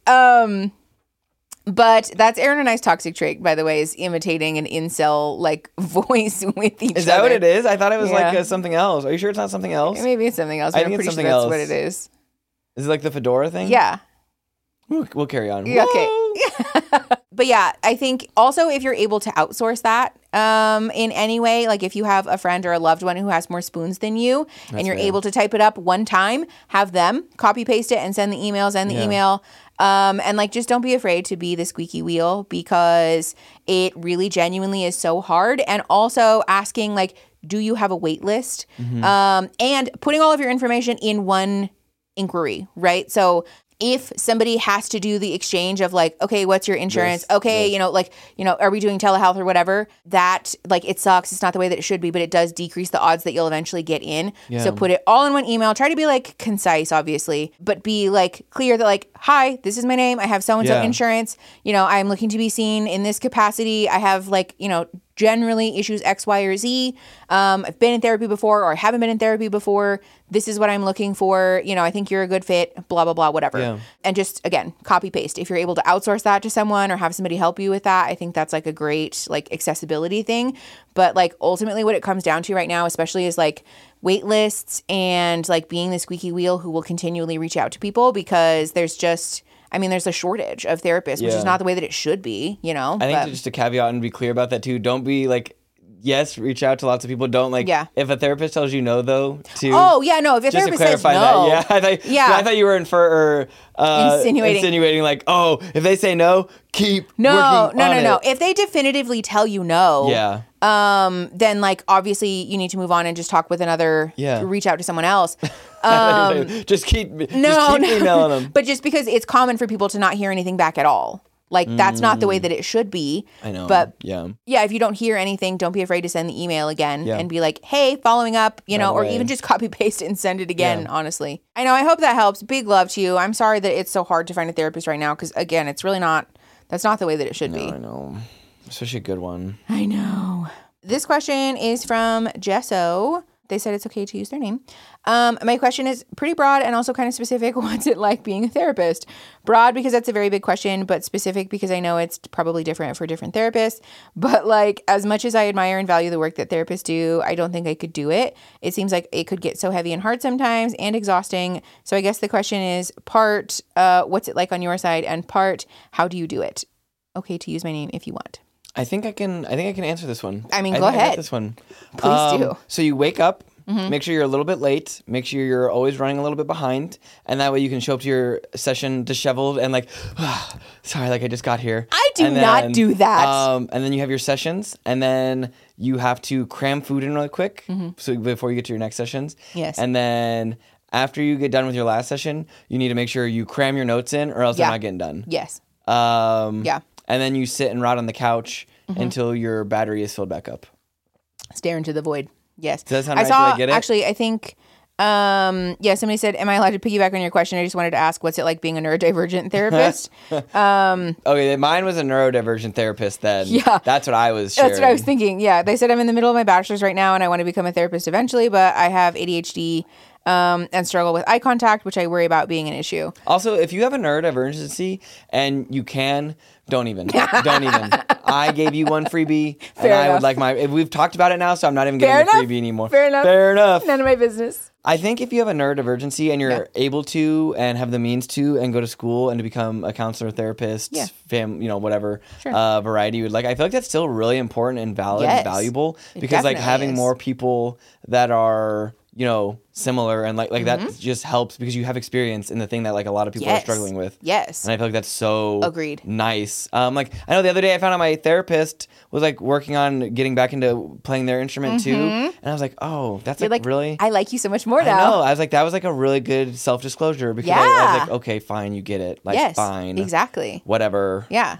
but that's Aaron and I's toxic trait, by the way, is imitating an incel like voice with each other. Is that what it is? I thought it was Yeah. like something else. Are you sure it's not something else? Maybe it's something else. I But I'm think pretty it's sure something that's else. what it is. Is it like the fedora thing? Yeah. We'll carry on. Yeah, okay. Whoa. But yeah, I think also if you're able to outsource that in any way, like if you have a friend or a loved one who has more spoons than you and you're fair. able to type it up one time, have them copy paste it and send the emails and the Yeah. email. And like, just don't be afraid to be the squeaky wheel, because it really genuinely is so hard. And also asking like, do you have a wait list? And putting all of your information in one inquiry, right? So if somebody has to do the exchange of like, okay, what's your insurance? This, Okay, this. are we doing telehealth or whatever? That, like, it sucks. It's not the way that it should be, but it does decrease the odds that you'll eventually get in. Yeah. So put it all in one email. Try to be like concise, obviously, but be like clear that like, hi, this is my name. I have so-and-so Yeah. insurance. I'm looking to be seen in this capacity. I have like, generally issues X, Y, or Z. I've been in therapy before or I haven't been in therapy before. This is what I'm looking for. I think you're a good fit, blah, blah, blah, whatever. Yeah. And just, again, copy paste. If you're able to outsource that to someone or have somebody help you with that, I think that's like a great like accessibility thing. But like ultimately what it comes down to right now, especially is like wait lists and like being the squeaky wheel who will continually reach out to people, because there's a shortage of therapists, which is Yeah. not the way that it should be, I think just to caveat and be clear about that too. Don't be like, yes, reach out to lots of people. Don't like, Yeah. if a therapist tells you no, though, to Oh, yeah, no. If a just to therapist says clarify no. that. Yeah, I thought you were insinuating like, oh, if they say no, keep No. working on it. If they definitively tell you no, Yeah. then like obviously you need to move on and just talk with another, Yeah. reach out to someone else. just keep No, emailing them. But just because it's common for people to not hear anything back at all. Like that's not the way that it should be. I know. But yeah. yeah, if you don't hear anything, don't be afraid to send the email again Yeah. and be like, hey, following up, the or way. even just copy paste it and send it again, Yeah. honestly. I know, I hope that helps. Big love to you. I'm sorry that it's so hard to find a therapist right now, because again, it's really not, that's not the way that it should be. I know. Especially a good one. I know. This question is from Jesso. They said it's okay to use their name. My question is pretty broad and also kind of specific. What's it like being a therapist? Broad because that's a very big question, but specific because I know it's probably different for different therapists. But like, as much as I admire and value the work that therapists do, I don't think I could do it. It seems like it could get so heavy and hard sometimes and exhausting. So I guess the question is part, what's it like on your side, and part, how do you do it? Okay to use my name if you want. I think I can answer this one. I mean, go think I got ahead. this one. Please do. So you wake up Make sure you're a little bit late. Make sure you're always running a little bit behind. And that way you can show up to your session disheveled and like, sorry, like I just got here. I do not do that. And then you have your sessions, and then you have to cram food in really quick so before you get to your next sessions. Yes. And then after you get done with your last session, you need to make sure you cram your notes in or else they're not getting done. Yes. Yeah. And then you sit and rot on the couch until your battery is filled back up. Stare into the void. Yes. Does that sound right? Did I get it? Actually, I think, somebody said, am I allowed to piggyback on your question? I just wanted to ask, what's it like being a neurodivergent therapist? Okay, mine was a neurodivergent therapist then. Yeah. That's what I was sharing. That's what I was thinking. Yeah. They said, I'm in the middle of my bachelor's right now and I want to become a therapist eventually, but I have ADHD and struggle with eye contact, which I worry about being an issue. Also, if you have a neurodivergency and you can, don't even. I gave you one freebie, and I would like we've talked about it now, so I'm not even getting the freebie anymore. Fair enough. None of my business. I think if you have a neurodivergency and you're able to and have the means to and go to school and to become a counselor, therapist, whatever variety you would like, I feel like that's still really important and valid and valuable because like having more people that are similar and like that just helps because you have experience in the thing that like a lot of people are struggling with. Yes. And I feel like that's so agreed. Nice. Like I know the other day I found out my therapist was like working on getting back into playing their instrument too. And I was like, oh, that's like really. I like you so much more now. I know. I was like, that was like a really good self-disclosure because I was like, okay, fine, you get it. Like fine. Exactly. Whatever. Yeah.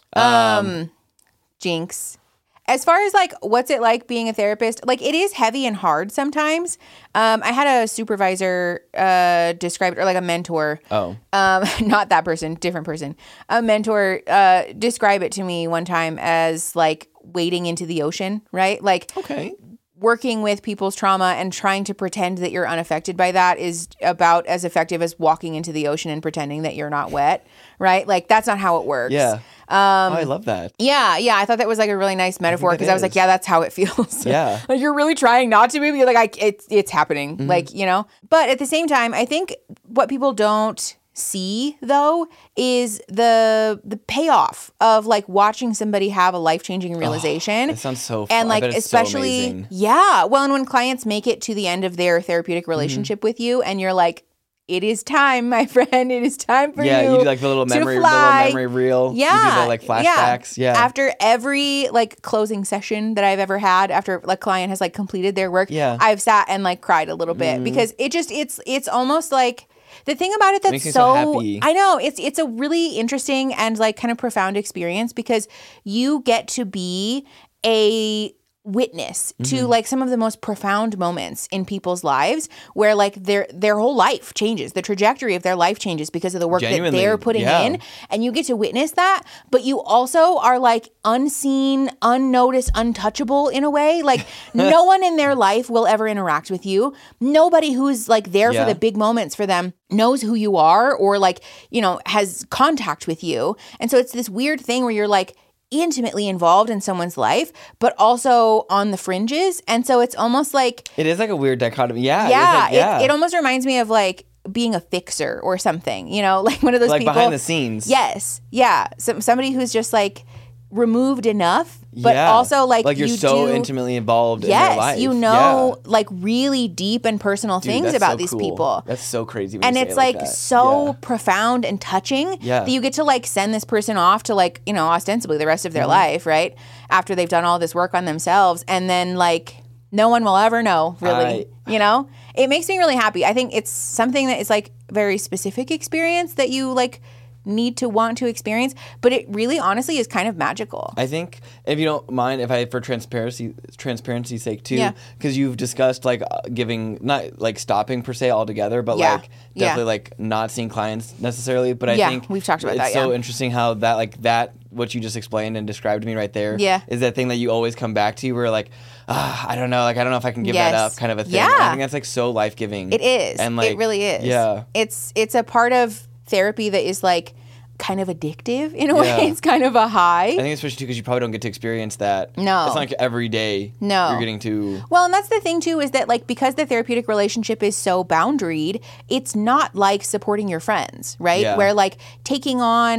Jinx. As far as like, what's it like being a therapist? Like it is heavy and hard sometimes. I had a supervisor describe it, or like a mentor. Oh. Not that person, different person. A mentor describe it to me one time as like wading into the ocean, right? Like working with people's trauma and trying to pretend that you're unaffected by that is about as effective as walking into the ocean and pretending that you're not wet, right? Like that's not how it works. Yeah. I love that. Yeah. I thought that was like a really nice metaphor because I was like, yeah, that's how it feels. Yeah. Like you're really trying not to be, but you're like, it's happening. Like, But at the same time, I think what people don't see though is the payoff of like watching somebody have a life-changing realization. That sounds so fun. And like especially well, and when clients make it to the end of their therapeutic relationship with you and you're like, it is time, my friend. It is time for you. Yeah, you do like the little memory reel. Yeah. You do the like flashbacks. Yeah. After every like closing session that I've ever had, after like client has like completed their work, I've sat and like cried a little bit because it's almost like the thing about it that's so happy. I know it's a really interesting and like kind of profound experience because you get to be a witness to like some of the most profound moments in people's lives where like their whole life changes, the trajectory of their life changes because of the work that they're putting in, and you get to witness that, but you also are like unseen, unnoticed, untouchable in a way. Like no one in their life will ever interact with you. Nobody who's like there for the big moments for them knows who you are or like, has contact with you. And so it's this weird thing where you're like intimately involved in someone's life, but also on the fringes. And so it's almost like it is like a weird dichotomy. Yeah. It almost reminds me of like being a fixer or something, like one of those like people behind the scenes. Yes. Yeah. Somebody who's just like removed enough, but also like you're so intimately involved in their life. Like really deep and personal things about these people. That's so crazy. And it's like so profound and touching that you get to like send this person off to like, ostensibly the rest of their life, right? After they've done all this work on themselves. And then like no one will ever know, really. It makes me really happy. I think it's something that is like very specific experience that you like need to want to experience, but it really honestly is kind of magical. I think if you don't mind, if I for transparency's sake too, because you've discussed like giving, not like stopping per se altogether, but like definitely like not seeing clients necessarily. But I think we've talked about that. It's so interesting how that like that what you just explained and described to me right there is that thing that you always come back to where like I don't know if I can give that up kind of a thing. I think that's like so life-giving. It is. And like, it really is. Yeah. It's a part of therapy that is like kind of addictive in a way. It's kind of a high. I think especially too because you probably don't get to experience that. No. It's not like every day you're getting to. Well, and that's the thing too is that like because the therapeutic relationship is so boundaried, it's not like supporting your friends, right? Yeah. Where like taking on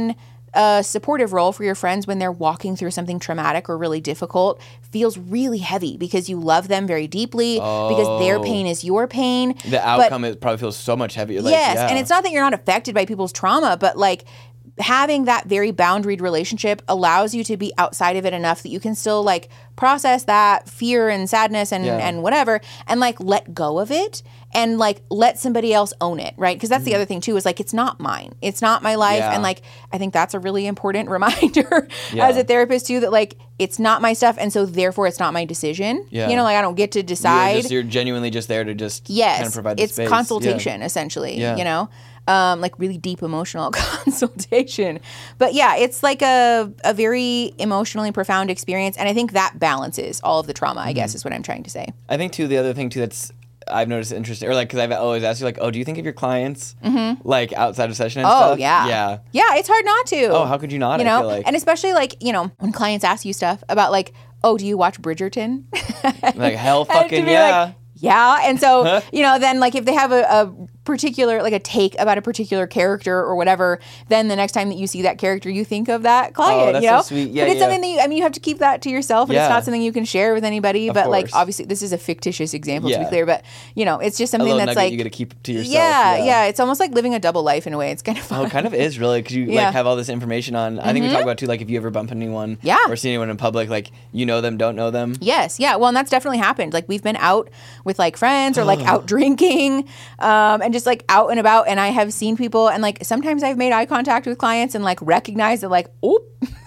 a supportive role for your friends when they're walking through something traumatic or really difficult feels really heavy because you love them very deeply, because their pain is your pain. The outcome it probably feels so much heavier. Like, Yes, yeah. and it's not that you're not affected by people's trauma, but like having that very boundaried relationship allows you to be outside of it enough that you can still like process that fear and sadness and whatever, and like let go of it and like let somebody else own it, right? Because that's the other thing too, is like it's not mine, it's not my life. Yeah. And like I think that's a really important reminder as a therapist too, that like it's not my stuff, and so therefore it's not my decision. Yeah. You know, like I don't get to decide. You're genuinely just there to just Yes, kind of provide the it's space. consultation essentially. Yeah. You know, like really deep emotional consultation. But yeah, it's like a very emotionally profound experience, and I think that balances all of the trauma. I guess is what I'm trying to say. I think too, the other thing too that's I've noticed interesting, or like, because I've always asked you like, oh, do you think of your clients like outside of session and stuff? Yeah, it's hard not to. Oh, how could you not? You I know, feel like. and especially like, you know, when clients ask you stuff about like, oh, do you watch Bridgerton? Like, hell And to fucking be yeah. like, yeah. And so, you know, then like if they have a particular, like a take about a particular character or whatever, then the next time that you see that character, you think of that client, that's you know? so sweet. Yeah, but it's yeah. something that you have to keep that to yourself, and it's Yeah. not something you can share with anybody. But like, course. obviously this is a fictitious example to be Yeah. clear, but you know, it's just A something little that's nugget like, you got to keep to yourself. yeah. It's almost like living a double life in a way. It's kind of fun. Oh, it kind of is really, because you Yeah. like have all this information on. I think we talk about too, like if you ever bump anyone, Yeah. or see anyone in public, like you know them, don't know them. Yes, yeah. Well, and that's definitely happened. Like we've been out with like friends or like out drinking, and just like out and about, and I have seen people, and like sometimes I've made eye contact with clients and like recognized that like, oop,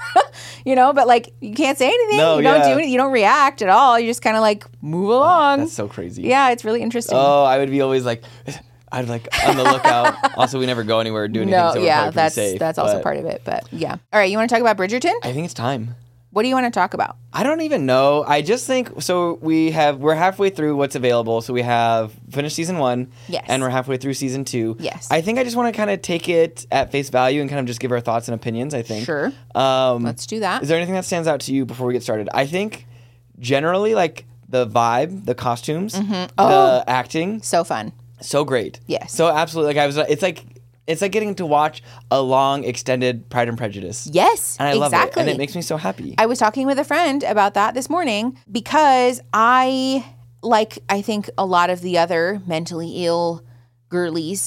you know, but like you can't say anything. No, you don't yeah. do anything. You don't react at all. You just kind of like move along. That's so crazy. Yeah, it's really interesting. Oh, I would be always like, I'd like on the lookout. Also, we never go anywhere or do anything. no, So we're yeah, probably pretty that's safe, that's also but part of it. But yeah. All right, you want to talk about Bridgerton? I think it's time. What do you want to talk about? I don't even know. I just think so. We're halfway through what's available. So we have finished season 1. Yes. And we're halfway through season 2. Yes. I think I just want to kind of take it at face value and kind of just give our thoughts and opinions. I think. Sure. Let's do that. Is there anything that stands out to you before we get started? I think generally like the vibe, the costumes, the acting, So fun. so great. Yes. So absolutely. Like it's like getting to watch a long extended Pride and Prejudice. Yes, And I love exactly. it. And it makes me so happy. I was talking with a friend about that this morning because I think a lot of the other mentally ill girlies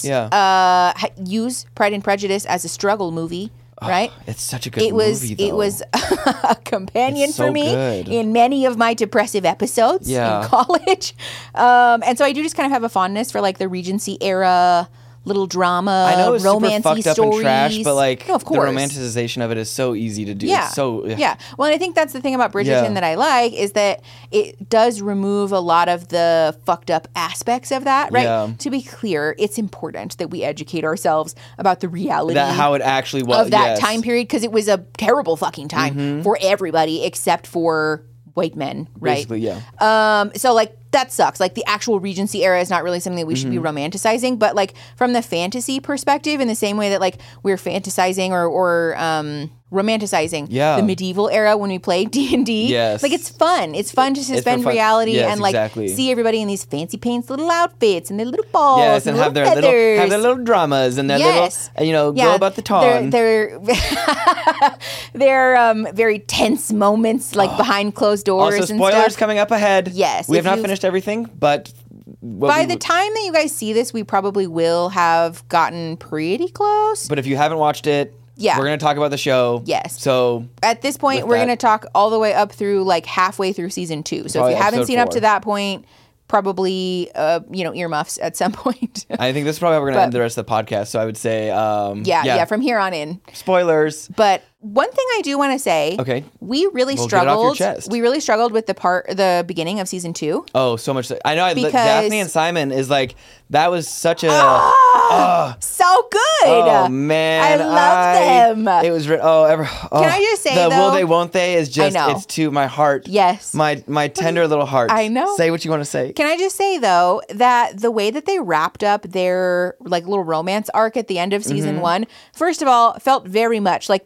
use Pride and Prejudice as a struggle movie, right? It's such a good It was movie, though. it was a companion It's for so me good. in many of my depressive episodes Yeah. in college. And so I do just kind of have a fondness for like the Regency era little drama, I know it's super romancy fucked up stories. and trash, but like No, of the course. romanticization of it is so easy to do. Yeah. It's so yeah. Well, and I think that's the thing about Bridgerton Yeah. that I like is that it does remove a lot of the fucked up aspects of that, right? Yeah. To be clear, it's important that we educate ourselves about the reality that how it actually was of that yes. Mm-hmm. time period, because it was a terrible fucking time for everybody except for white men, right? Basically, yeah. So like that sucks. Like the actual Regency era is not really something that we should be Mm-hmm. romanticizing, but like from the fantasy perspective, in the same way that like we're fantasizing or romanticizing Yeah. the medieval era when we play D&D. Yes. Like it's fun. It's fun to suspend fun. reality Yes, and like exactly. see everybody in these fancy pants little outfits and their little balls Yes, and have their feathers. little dramas and their Yes. little go about the ton. They're very tense moments like behind closed doors Also, and spoilers stuff. coming up ahead. Yes, we if have not you've- finished everything, but By the time that you guys see this, we probably will have gotten pretty close. But if you haven't watched it, Yeah. we're gonna talk about the show. Yes. So At this point, With we're that- going to talk all the way up through like halfway through season 2. So Probably if you haven't episode seen up 4. to that point, probably earmuffs at some point. I think this is probably how we're gonna But- end the rest of the podcast. So I would say, yeah, from here on in. spoilers. But one thing I do want to say, Okay. we really Well, get it off your struggled. chest. We really struggled with the beginning of season 2. Oh, so much. I know. Because- Daphne and Simon is like that was such a. So good. Oh man, I love them. It was. Can I just say, the will though- they won't they is just know. it's to my heart. Yes. My tender little heart. I know. Say what you want to say. Can I just say though that the way that they wrapped up their like little romance arc at the end of Mm-hmm. season 1, first of all, felt very much like they were not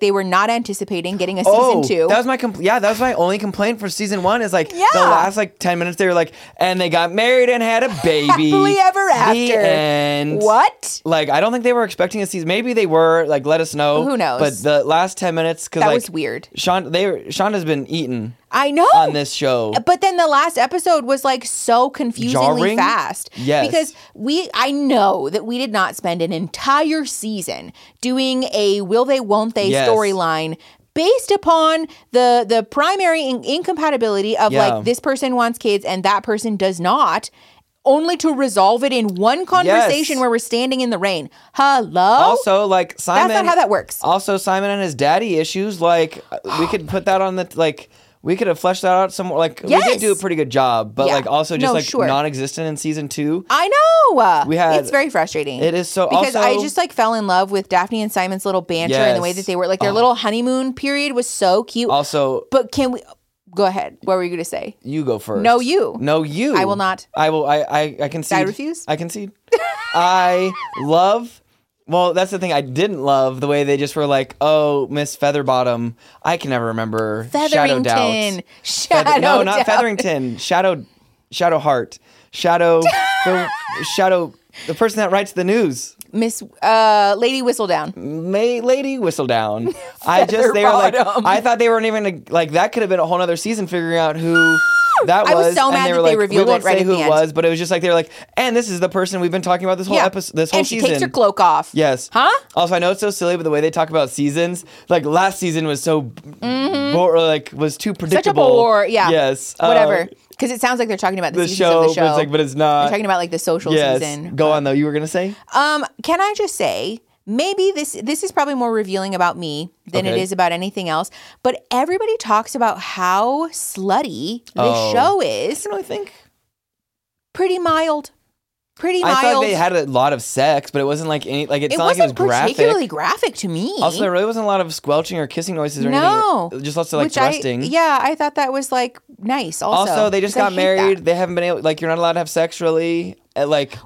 anticipating getting a season 2. That was my that was my only complaint for season 1 is like the last like 10 minutes they were like, and they got married and had a baby. Happily ever after. The end. What? Like, I don't think they were expecting a season. Maybe they were. Like, let us know. Who knows? But the last 10 minutes, because That was weird. Shonda's been eaten. I know. On this show. But then the last episode was like so confusingly Jarring? fast. Yes. Because I know that we did not spend an entire season doing a will they, won't they Yes. storyline based upon the primary incompatibility of like this person wants kids and that person does not, only to resolve it in one conversation where we're standing in the rain. Hello? Also, like, Simon. That's not how that works. Also, Simon and his daddy issues. Like, we could put that on the, like, we could have fleshed that out some more. Like, we did do a pretty good job, but like also just non-existent in season 2. I know. We had. It's very frustrating. It is so. Because also, I just like fell in love with Daphne and Simon's little banter and the way that they were like their little honeymoon period was so cute. Also, but can we go ahead? What were you going to say? You go first. No, you. No, you. I will not. I will. I concede. I refuse. I concede. I love. Well, that's the thing. I didn't love the way they just were like, "Oh, Miss Featherbottom." I can never remember. Featherington. No, not Featherington. Shadow Heart. The person that writes the news. Miss Lady Whistledown. Lady Whistledown. They were like, I thought they weren't even like that. Could have been a whole other season figuring out who. That was, I was so mad they that they revealed we won't it right say at who the it end. was, but it was just like they were like, and this is the person we've been talking about this whole episode, this whole and season. She takes her cloak off. Yes. Huh? Also, I know it's so silly, but the way they talk about seasons, like last season was so, was too predictable. Such a bore. Yeah. Yes. Whatever. Because it sounds like they're talking about the seasons of the show. But it's not. They're talking about like the social season. Go on though. You were gonna say? Can I just say? Maybe this is probably more revealing about me than it is about anything else. But everybody talks about how slutty this show is. I don't really think. Pretty mild. Pretty I mild. thought they had a lot of sex, but it wasn't like any like it's not like it was graphic. Particularly graphic to me. Also, there really wasn't a lot of squelching or kissing noises or anything. Just lots of like thrusting. I thought that was like nice. Also, they just got married. They haven't been able. Like, you're not allowed to have sex really. We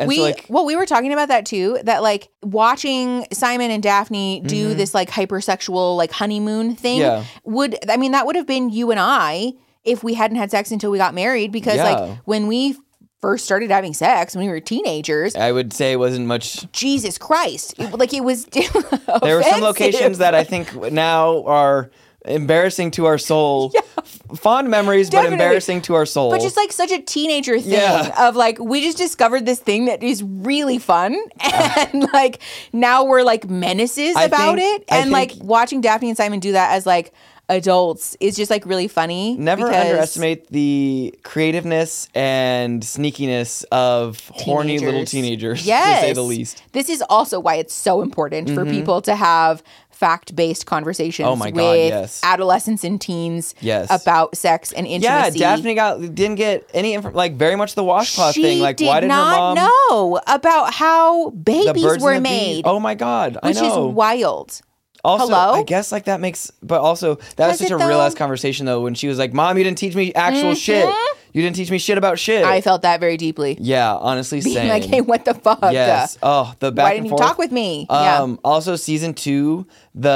were talking about that too. That like watching Simon and Daphne do this like hypersexual like honeymoon thing that would have been you and I if we hadn't had sex until we got married, because like when we first started having sex when we were teenagers, I would say it wasn't much. Jesus Christ. It was there were some locations that I think now are embarrassing to our soul. Yeah. Fond memories, but embarrassing to our soul. But just like such a teenager thing of like, we just discovered this thing that is really fun. And like, now we're like menaces about it. And like watching Daphne and Simon do that as like adults is just like really funny. Never underestimate the creativeness and sneakiness of horny little teenagers, to say the least. This is also why it's so important for people to have fact-based conversations with adolescents and teens about sex and intimacy. Yeah, Daphne didn't get any very much the washcloth thing. Like, why did her mom know about how babies were made? Oh my God, which is wild. Also, I guess like that makes, but also that was such a real ass conversation though when she was like, "Mom, you didn't teach me actual shit. You didn't teach me shit about shit." I felt that very deeply. Yeah, honestly, being like, "Hey, what the fuck?" Yes. Oh, the back Why and didn't forth. you talk with me? Also, season 2,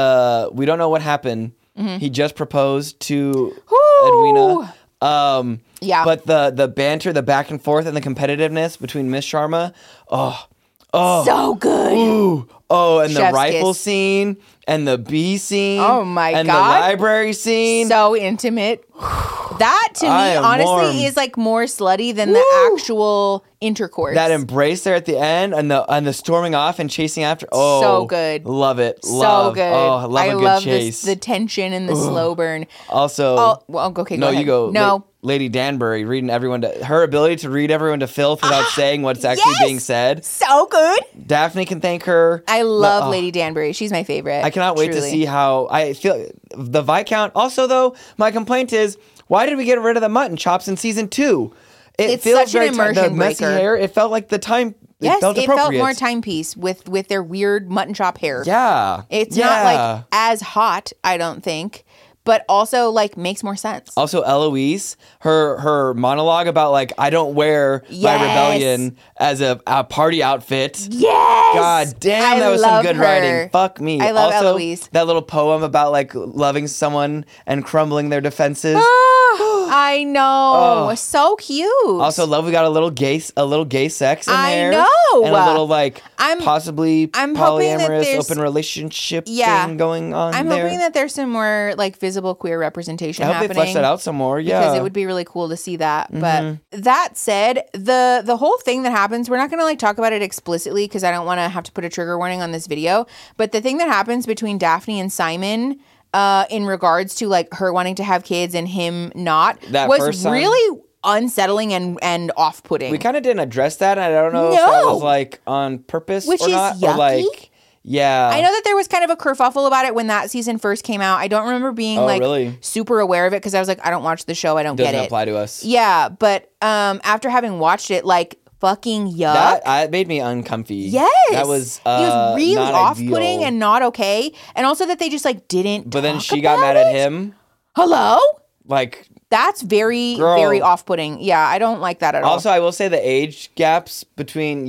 we don't know what happened. He just proposed to Edwina. But the banter, the back and forth, and the competitiveness between Miss Sharma. Oh, so good. Ooh. Oh, and Chef's the rifle kiss. scene and the bee scene. Oh my and God. And the library scene. So intimate. That to me, honestly, is like more slutty than the actual intercourse. That embrace there at the end and the storming off and chasing after. Oh, so good. Love it. So good. Oh, I love a good love chase. the tension and the slow burn. Also, okay. No, go ahead. you go. No. Lady Danbury reading everyone to her ability to read everyone to filth without saying what's actually being said. So good. Daphne can thank her. I love Lady Danbury. She's my favorite. I cannot wait to see how I feel the Viscount. Also, though, my complaint is, why did we get rid of the mutton chops in season 2? It's feels such an immersion the messy breaker. hair. It felt like the time. Yes, it felt more timepiece with their weird mutton chop hair. Yeah, It's not like as hot, I don't think. but also like makes more sense. Also, Eloise, her monologue about like I don't wear my Yes. rebellion as a party outfit. Yes. God damn, I that was some love good her. writing. Fuck me. I love also, Eloise. That little poem about like loving someone and crumbling their defenses. I know. So cute. Also, love we got a little gay sex in I there. know. And a little like I'm hoping that polyamorous there's- open relationship Yeah. thing going on I'm there. hoping that there's some more like visible queer representation I hope happening. they flesh that out some more. Yeah. Because it would be really cool to see that. Mm-hmm. But that said, the whole thing that happens, we're not going to like talk about it explicitly because I don't want to have to put a trigger warning on this video. But the thing that happens between Daphne and Simon in regards to like her wanting to have kids and him not That was first time? really unsettling and off-putting. We kind of didn't address that. And I don't know if that No. was like on purpose Which or is not. yucky. Or like, yeah. I know that there was kind of a kerfuffle about it when that season first came out. I don't remember being like really? super aware of it because I was like, I don't watch the show. I don't Doesn't get it. apply to us. Yeah, but after having watched it, like fucking yuck. That made me uncomfy. Yes, That was it was really not off-putting ideal. and not okay. And also that they just like didn't. But then talk she got about mad at it. him. Hello, Like, that's very Girl. very off-putting. Yeah, I don't like that at all. also, I will say the age gaps between,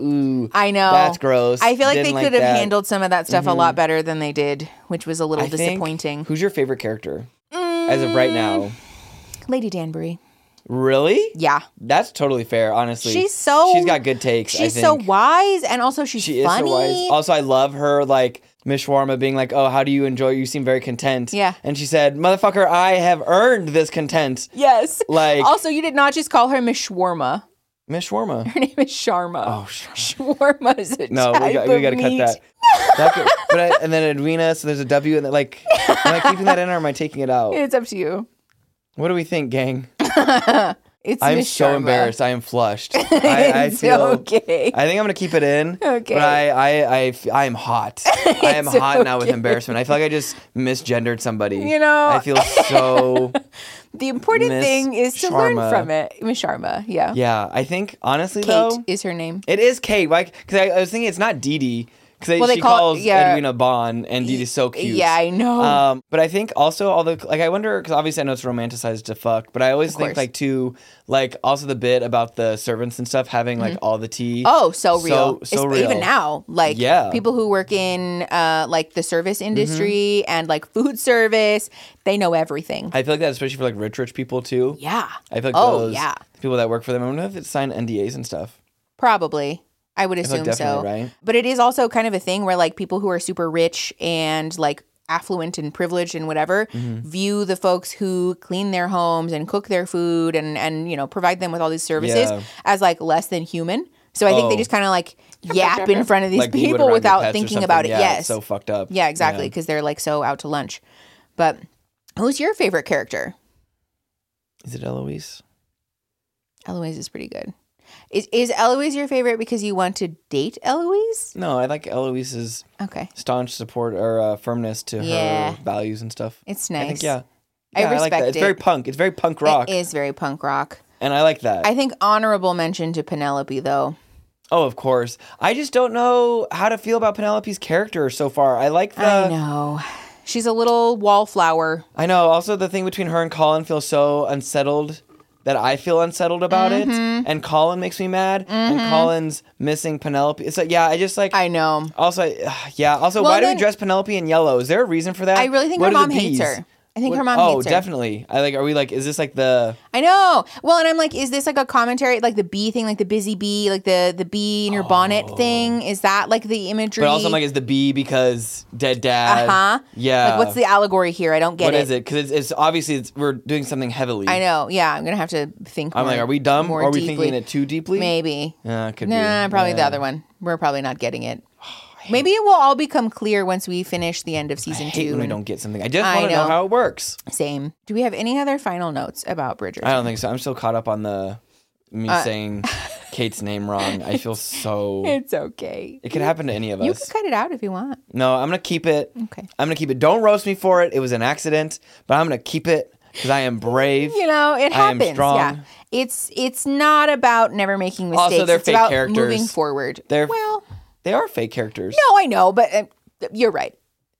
I know that's gross. I feel like Didn't they could have that. handled some of that stuff a lot better than they did, which was a little I think- disappointing. Who's your favorite character as of right now? Lady Danbury. Really? Yeah. That's totally fair, honestly. She's got good takes, I She's think. so wise, and also she's She funny. is so wise. Also, I love her, like, Miss Shawarma being like, oh, how do you enjoy it? You seem very content. Yeah. And she said, motherfucker, I have earned this content. Yes. Like- also, you did not just call her Miss Shawarma. Miss Shawarma. Her name is Sharma. Oh, Shawarma is a No, type we got of to cut meat. that. And then Edwina, so there's a W, and then, like, am I keeping that in or am I taking it out? It's up to you. What do we think, gang? It's I'm Miss so Sharma. embarrassed. I am flushed. I It's feel okay. I think I'm gonna keep it in. Okay. But I am hot. I am It's hot now with okay. embarrassment. I feel like I just misgendered somebody. You know- I feel so. The important Miss thing is to learn Sharma. from it. Miss Sharma, yeah. Yeah, I think honestly Kate though, is her name. it is Kate. Like, because I was thinking it's not Dee Dee. Because Well, they she call- calls yeah. Edwina Bond, and Dee Dee's so cute. Yeah, I know. But I think also all the I wonder, because obviously I know it's romanticized to fuck, but I always think course. like too, like also the bit about the servants and stuff having like all the tea. Oh, so real. So real. Even now, like Yeah. people who work in like the service industry and like food service, they know everything. I feel like that especially for like rich people too. Yeah. I feel like those yeah. people that work for them. I wonder if it's signed NDAs and stuff. Probably. I would feel assume like so. definitely, right? But it is also kind of a thing where like people who are super rich and like affluent and privileged and whatever view the folks who clean their homes and cook their food and you know provide them with all these services Yeah. as like less than human. So I think they Oh. just kind of like yap in front of these Like you would people around your without pets or thinking something. about it. Yeah, Yes. it's so fucked up. Yeah, exactly, because they're like so out to lunch. But who's your favorite character? Is it Eloise? Eloise is pretty good. Is Eloise your favorite because you want to date Eloise? No, I like Eloise's Okay, staunch support or firmness to Yeah. her values and stuff. it's nice. I think yeah. I Yeah, like that. respect It's it. very punk. It's very punk rock, It is very punk rock. and I like that. I think honorable mention to Penelope though. Oh, of course. I just don't know how to feel about Penelope's character so far. I like the. I know. She's a little wallflower. I know. Also, the thing between her and Colin feels so unsettled that I feel unsettled about it. Mm-hmm. And Colin makes me mad. And Colin's missing Penelope. It's like, yeah, I just like. I know. Also, yeah. Also, Well, why do we then- dress Penelope in yellow? Is there a reason for that? I really think What her are the mom hates Ps? her. I think What- her mom Oh, hates her. definitely. Are we like, is this like the. I know. Well, and I'm like, is this like a commentary, like the bee thing, like the busy bee, like the bee in your bonnet thing? Is that like the imagery? But also, I'm like, is the bee because dead dad? Uh-huh. Yeah. Like, what's the allegory here? I don't get What it. is it? Because it's obviously we're doing something heavily. I know. Yeah, I'm gonna have to think. I'm more, like, are we dumb? more Or are we deeply. thinking it too deeply? Maybe. Could be. Nah, probably the Yeah. other one. We're probably not getting it. Maybe it will all become clear once we finish the end of I season hate 2. when we don't get something. I just I want to know know. how it works. Same. Do we have any other final notes about Bridgerton? I don't think so. I'm still caught up on me Uh, saying Kate's name wrong. I feel so. It's okay. It could happen to any of You us. can cut it out if you want. No, I'm gonna keep it. Okay. I'm gonna keep it. Don't roast me for it. It was an accident, but I'm gonna keep it because I am brave. You know, it I am happens. strong. Yeah. It's not about never making mistakes. Also, they're it's fake about characters. moving forward. They're Well, they are fake characters. no, I know, but you're right.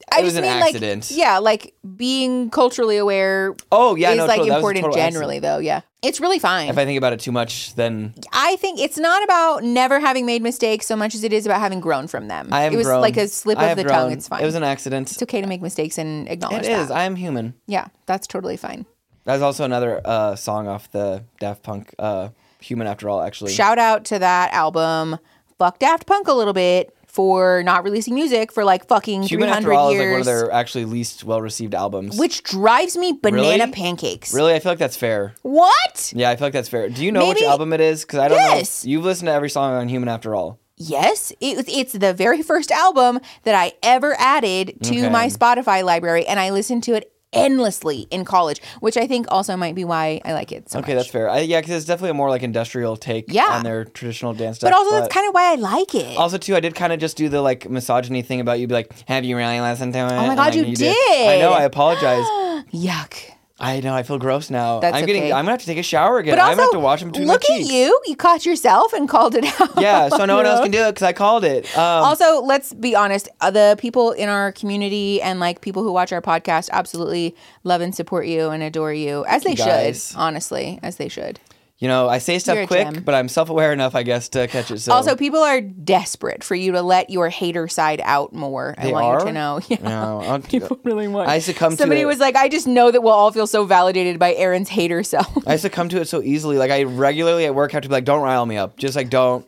It was an accident. Like being culturally aware. Oh, yeah, is no, like totally. That was a important total generally, though. Yeah, it's really fine. If I think about it too much, then I think it's not about never having made mistakes so much as it is about having grown from them. I am It was grown. like a slip I of have the grown. tongue. It's fine. It was an accident. It's okay to make mistakes and acknowledge It that. is. I am human. Yeah, that's totally fine. That's also another song off the Daft Punk, Human After All, actually. Shout out to that album. Fuck Daft Punk a little bit for not releasing music for like fucking Human 300 After All years. is like one of their actually least well-received albums. Which drives me banana Really? pancakes. Really? I feel like that's fair. What? Yeah, I feel like that's fair. Do you know which Maybe- album it is? Because I don't know. Yes. You've listened to every song on Human After All. Yes, it's the very first album that I ever added to Okay. my Spotify library, and I listened to it endlessly in college, which I think also might be why I like it so much. Okay, that's fair. Yeah, because it's definitely a more like industrial take Yeah. on their traditional dance stuff. But also, that's kind of why I like it. Also, too, I did kind of just do the like misogyny thing about you. Be like, have you really listened to it? my And God, then you did. did. I know. I apologize. Yuck. I know. I feel gross now. That's I'm okay. I'm gonna have to take a shower again. But I'm also, gonna have to wash them between look my at cheeks. you. You caught yourself and called it out. Yeah, so no one else can do it because I called it. Also, let's be honest. The people in our community and like people who watch our podcast absolutely love and support you and adore you, as they should. guys. Honestly, as they should. You know, I say You're stuff a quick, gem. but I'm self-aware enough, I guess, to catch it. So Also, people are desperate for you to let your hater side out more. I They want you are? to know. Yeah. No, People really want. I succumb to Somebody it. was like, I just know that we'll all feel so validated by Aaron's hater self. I succumb to it so easily. Like I regularly at work have to be like, don't rile me up. Just like don't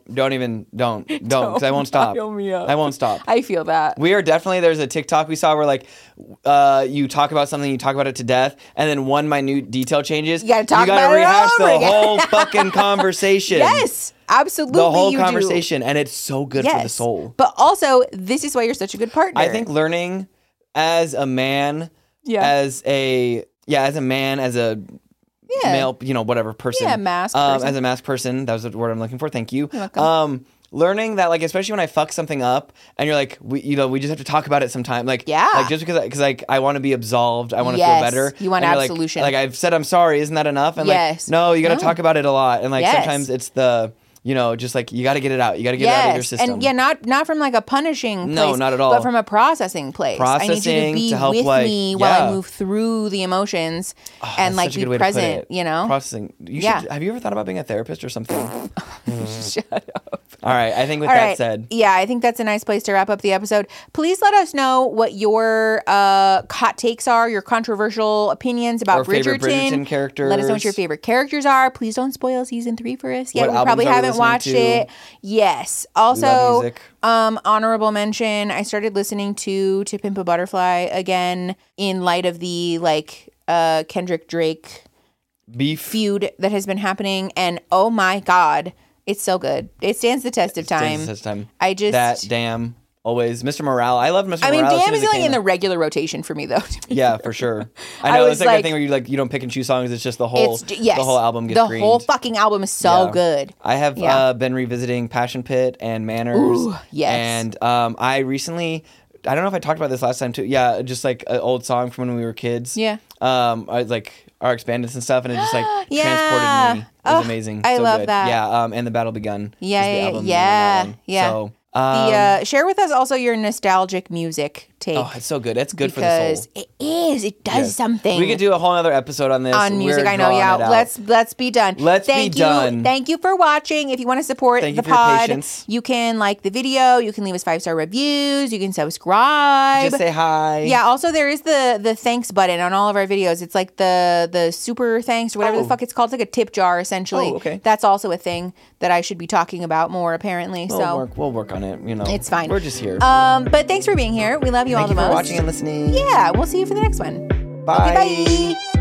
because I won't stop. rile me up. I won't stop. I feel that. We are definitely, there's a TikTok we saw where like you talk about something, you talk about it to death, and then one minute detail changes. You gotta talk gotta about it rehash over the again. whole fucking conversation. Yes, absolutely. The whole you do. conversation, and it's so good for the soul. But also, this is why you're such a good partner. I think learning as a man, Yeah. as a man, as a Yeah. male, whatever person. Yeah, masked person. As a masked person. That was the word I'm looking for. Thank you. You're welcome. Learning that, like, especially when I fuck something up, and you're like, we just have to talk about it sometime. Like, Yeah. like just because like I want to be absolved, I want to Yes. feel better. You want and you're absolution. Like I've said, I'm sorry. Isn't that enough? And Yes. like, no, you got to No. talk about it a lot. And like Yes. sometimes it's the, just like you got to get it out. You got to get it out of your system. And yeah, not from like a punishing place. No, not at all. But from a processing place. I need you to Processing be to help, with like, me while I yeah. move through the emotions That's and like such a be good way to put present, it. Processing. You Yeah. should, have you ever thought about being a therapist or something? Shut up. All right. I think with All that right. said, Yeah, I think that's a nice place to wrap up the episode. Please let us know what your hot takes are, your controversial opinions about Or favorite Bridgerton. Bridgerton characters. Let us know what your favorite characters are. Please don't spoil season 3 for us. Yeah, What we albums probably are we haven't listening watched to? it. Yes. love Also, music. honorable mention, I started listening to Pimp a Butterfly again in light of the Kendrick Drake beef. feud that has been happening, and oh my god, it's so good. It stands the test of time. Stands the test of time. I just That damn always Mr. Morale. I love Mr. I mean, Morale. as Damn soon as is it like came in the out. regular rotation for me, though. Yeah, for sure. I I know was it's like like- that thing where you don't pick and choose songs. It's just the whole Yes, the whole album gets the greened. whole fucking album is so Yeah. good. I have Yeah. been revisiting Passion Pit and Manners. Ooh, yes. And I recently, I don't know if I talked about this last time too. Yeah, just like an old song from when we were kids. Yeah. I like our expandeds and stuff, and it just like Yeah. transported me. It was Oh, amazing. I So love good. that. Yeah. And The Battle Begun. Yeah, is the yeah, album name on yeah, that one. yeah. So. Share with us also your nostalgic music take. Oh, it's so good. It's good for the soul. Because it is. It does Yes. something. We could do a whole other episode on this. on music. We're I know. drawing Yeah. it out. Let's be done. Let's be Thank you. done. Thank you for watching. If you want to support Thank the you for your pod, patience. you can like the video. You can leave us 5-star reviews. You can subscribe. Just say hi. Yeah. Also, there is the thanks button on all of our videos. It's like the super thanks or whatever the Oh. fuck it's called. It's like a tip jar essentially. Oh, okay. That's also a thing that I should be talking about more apparently. We'll work on it. It's fine. We're just here. But thanks for being here. We love you all Thank the you for most. watching and listening. Yeah. We'll see you for the next one. Bye. Okay, bye.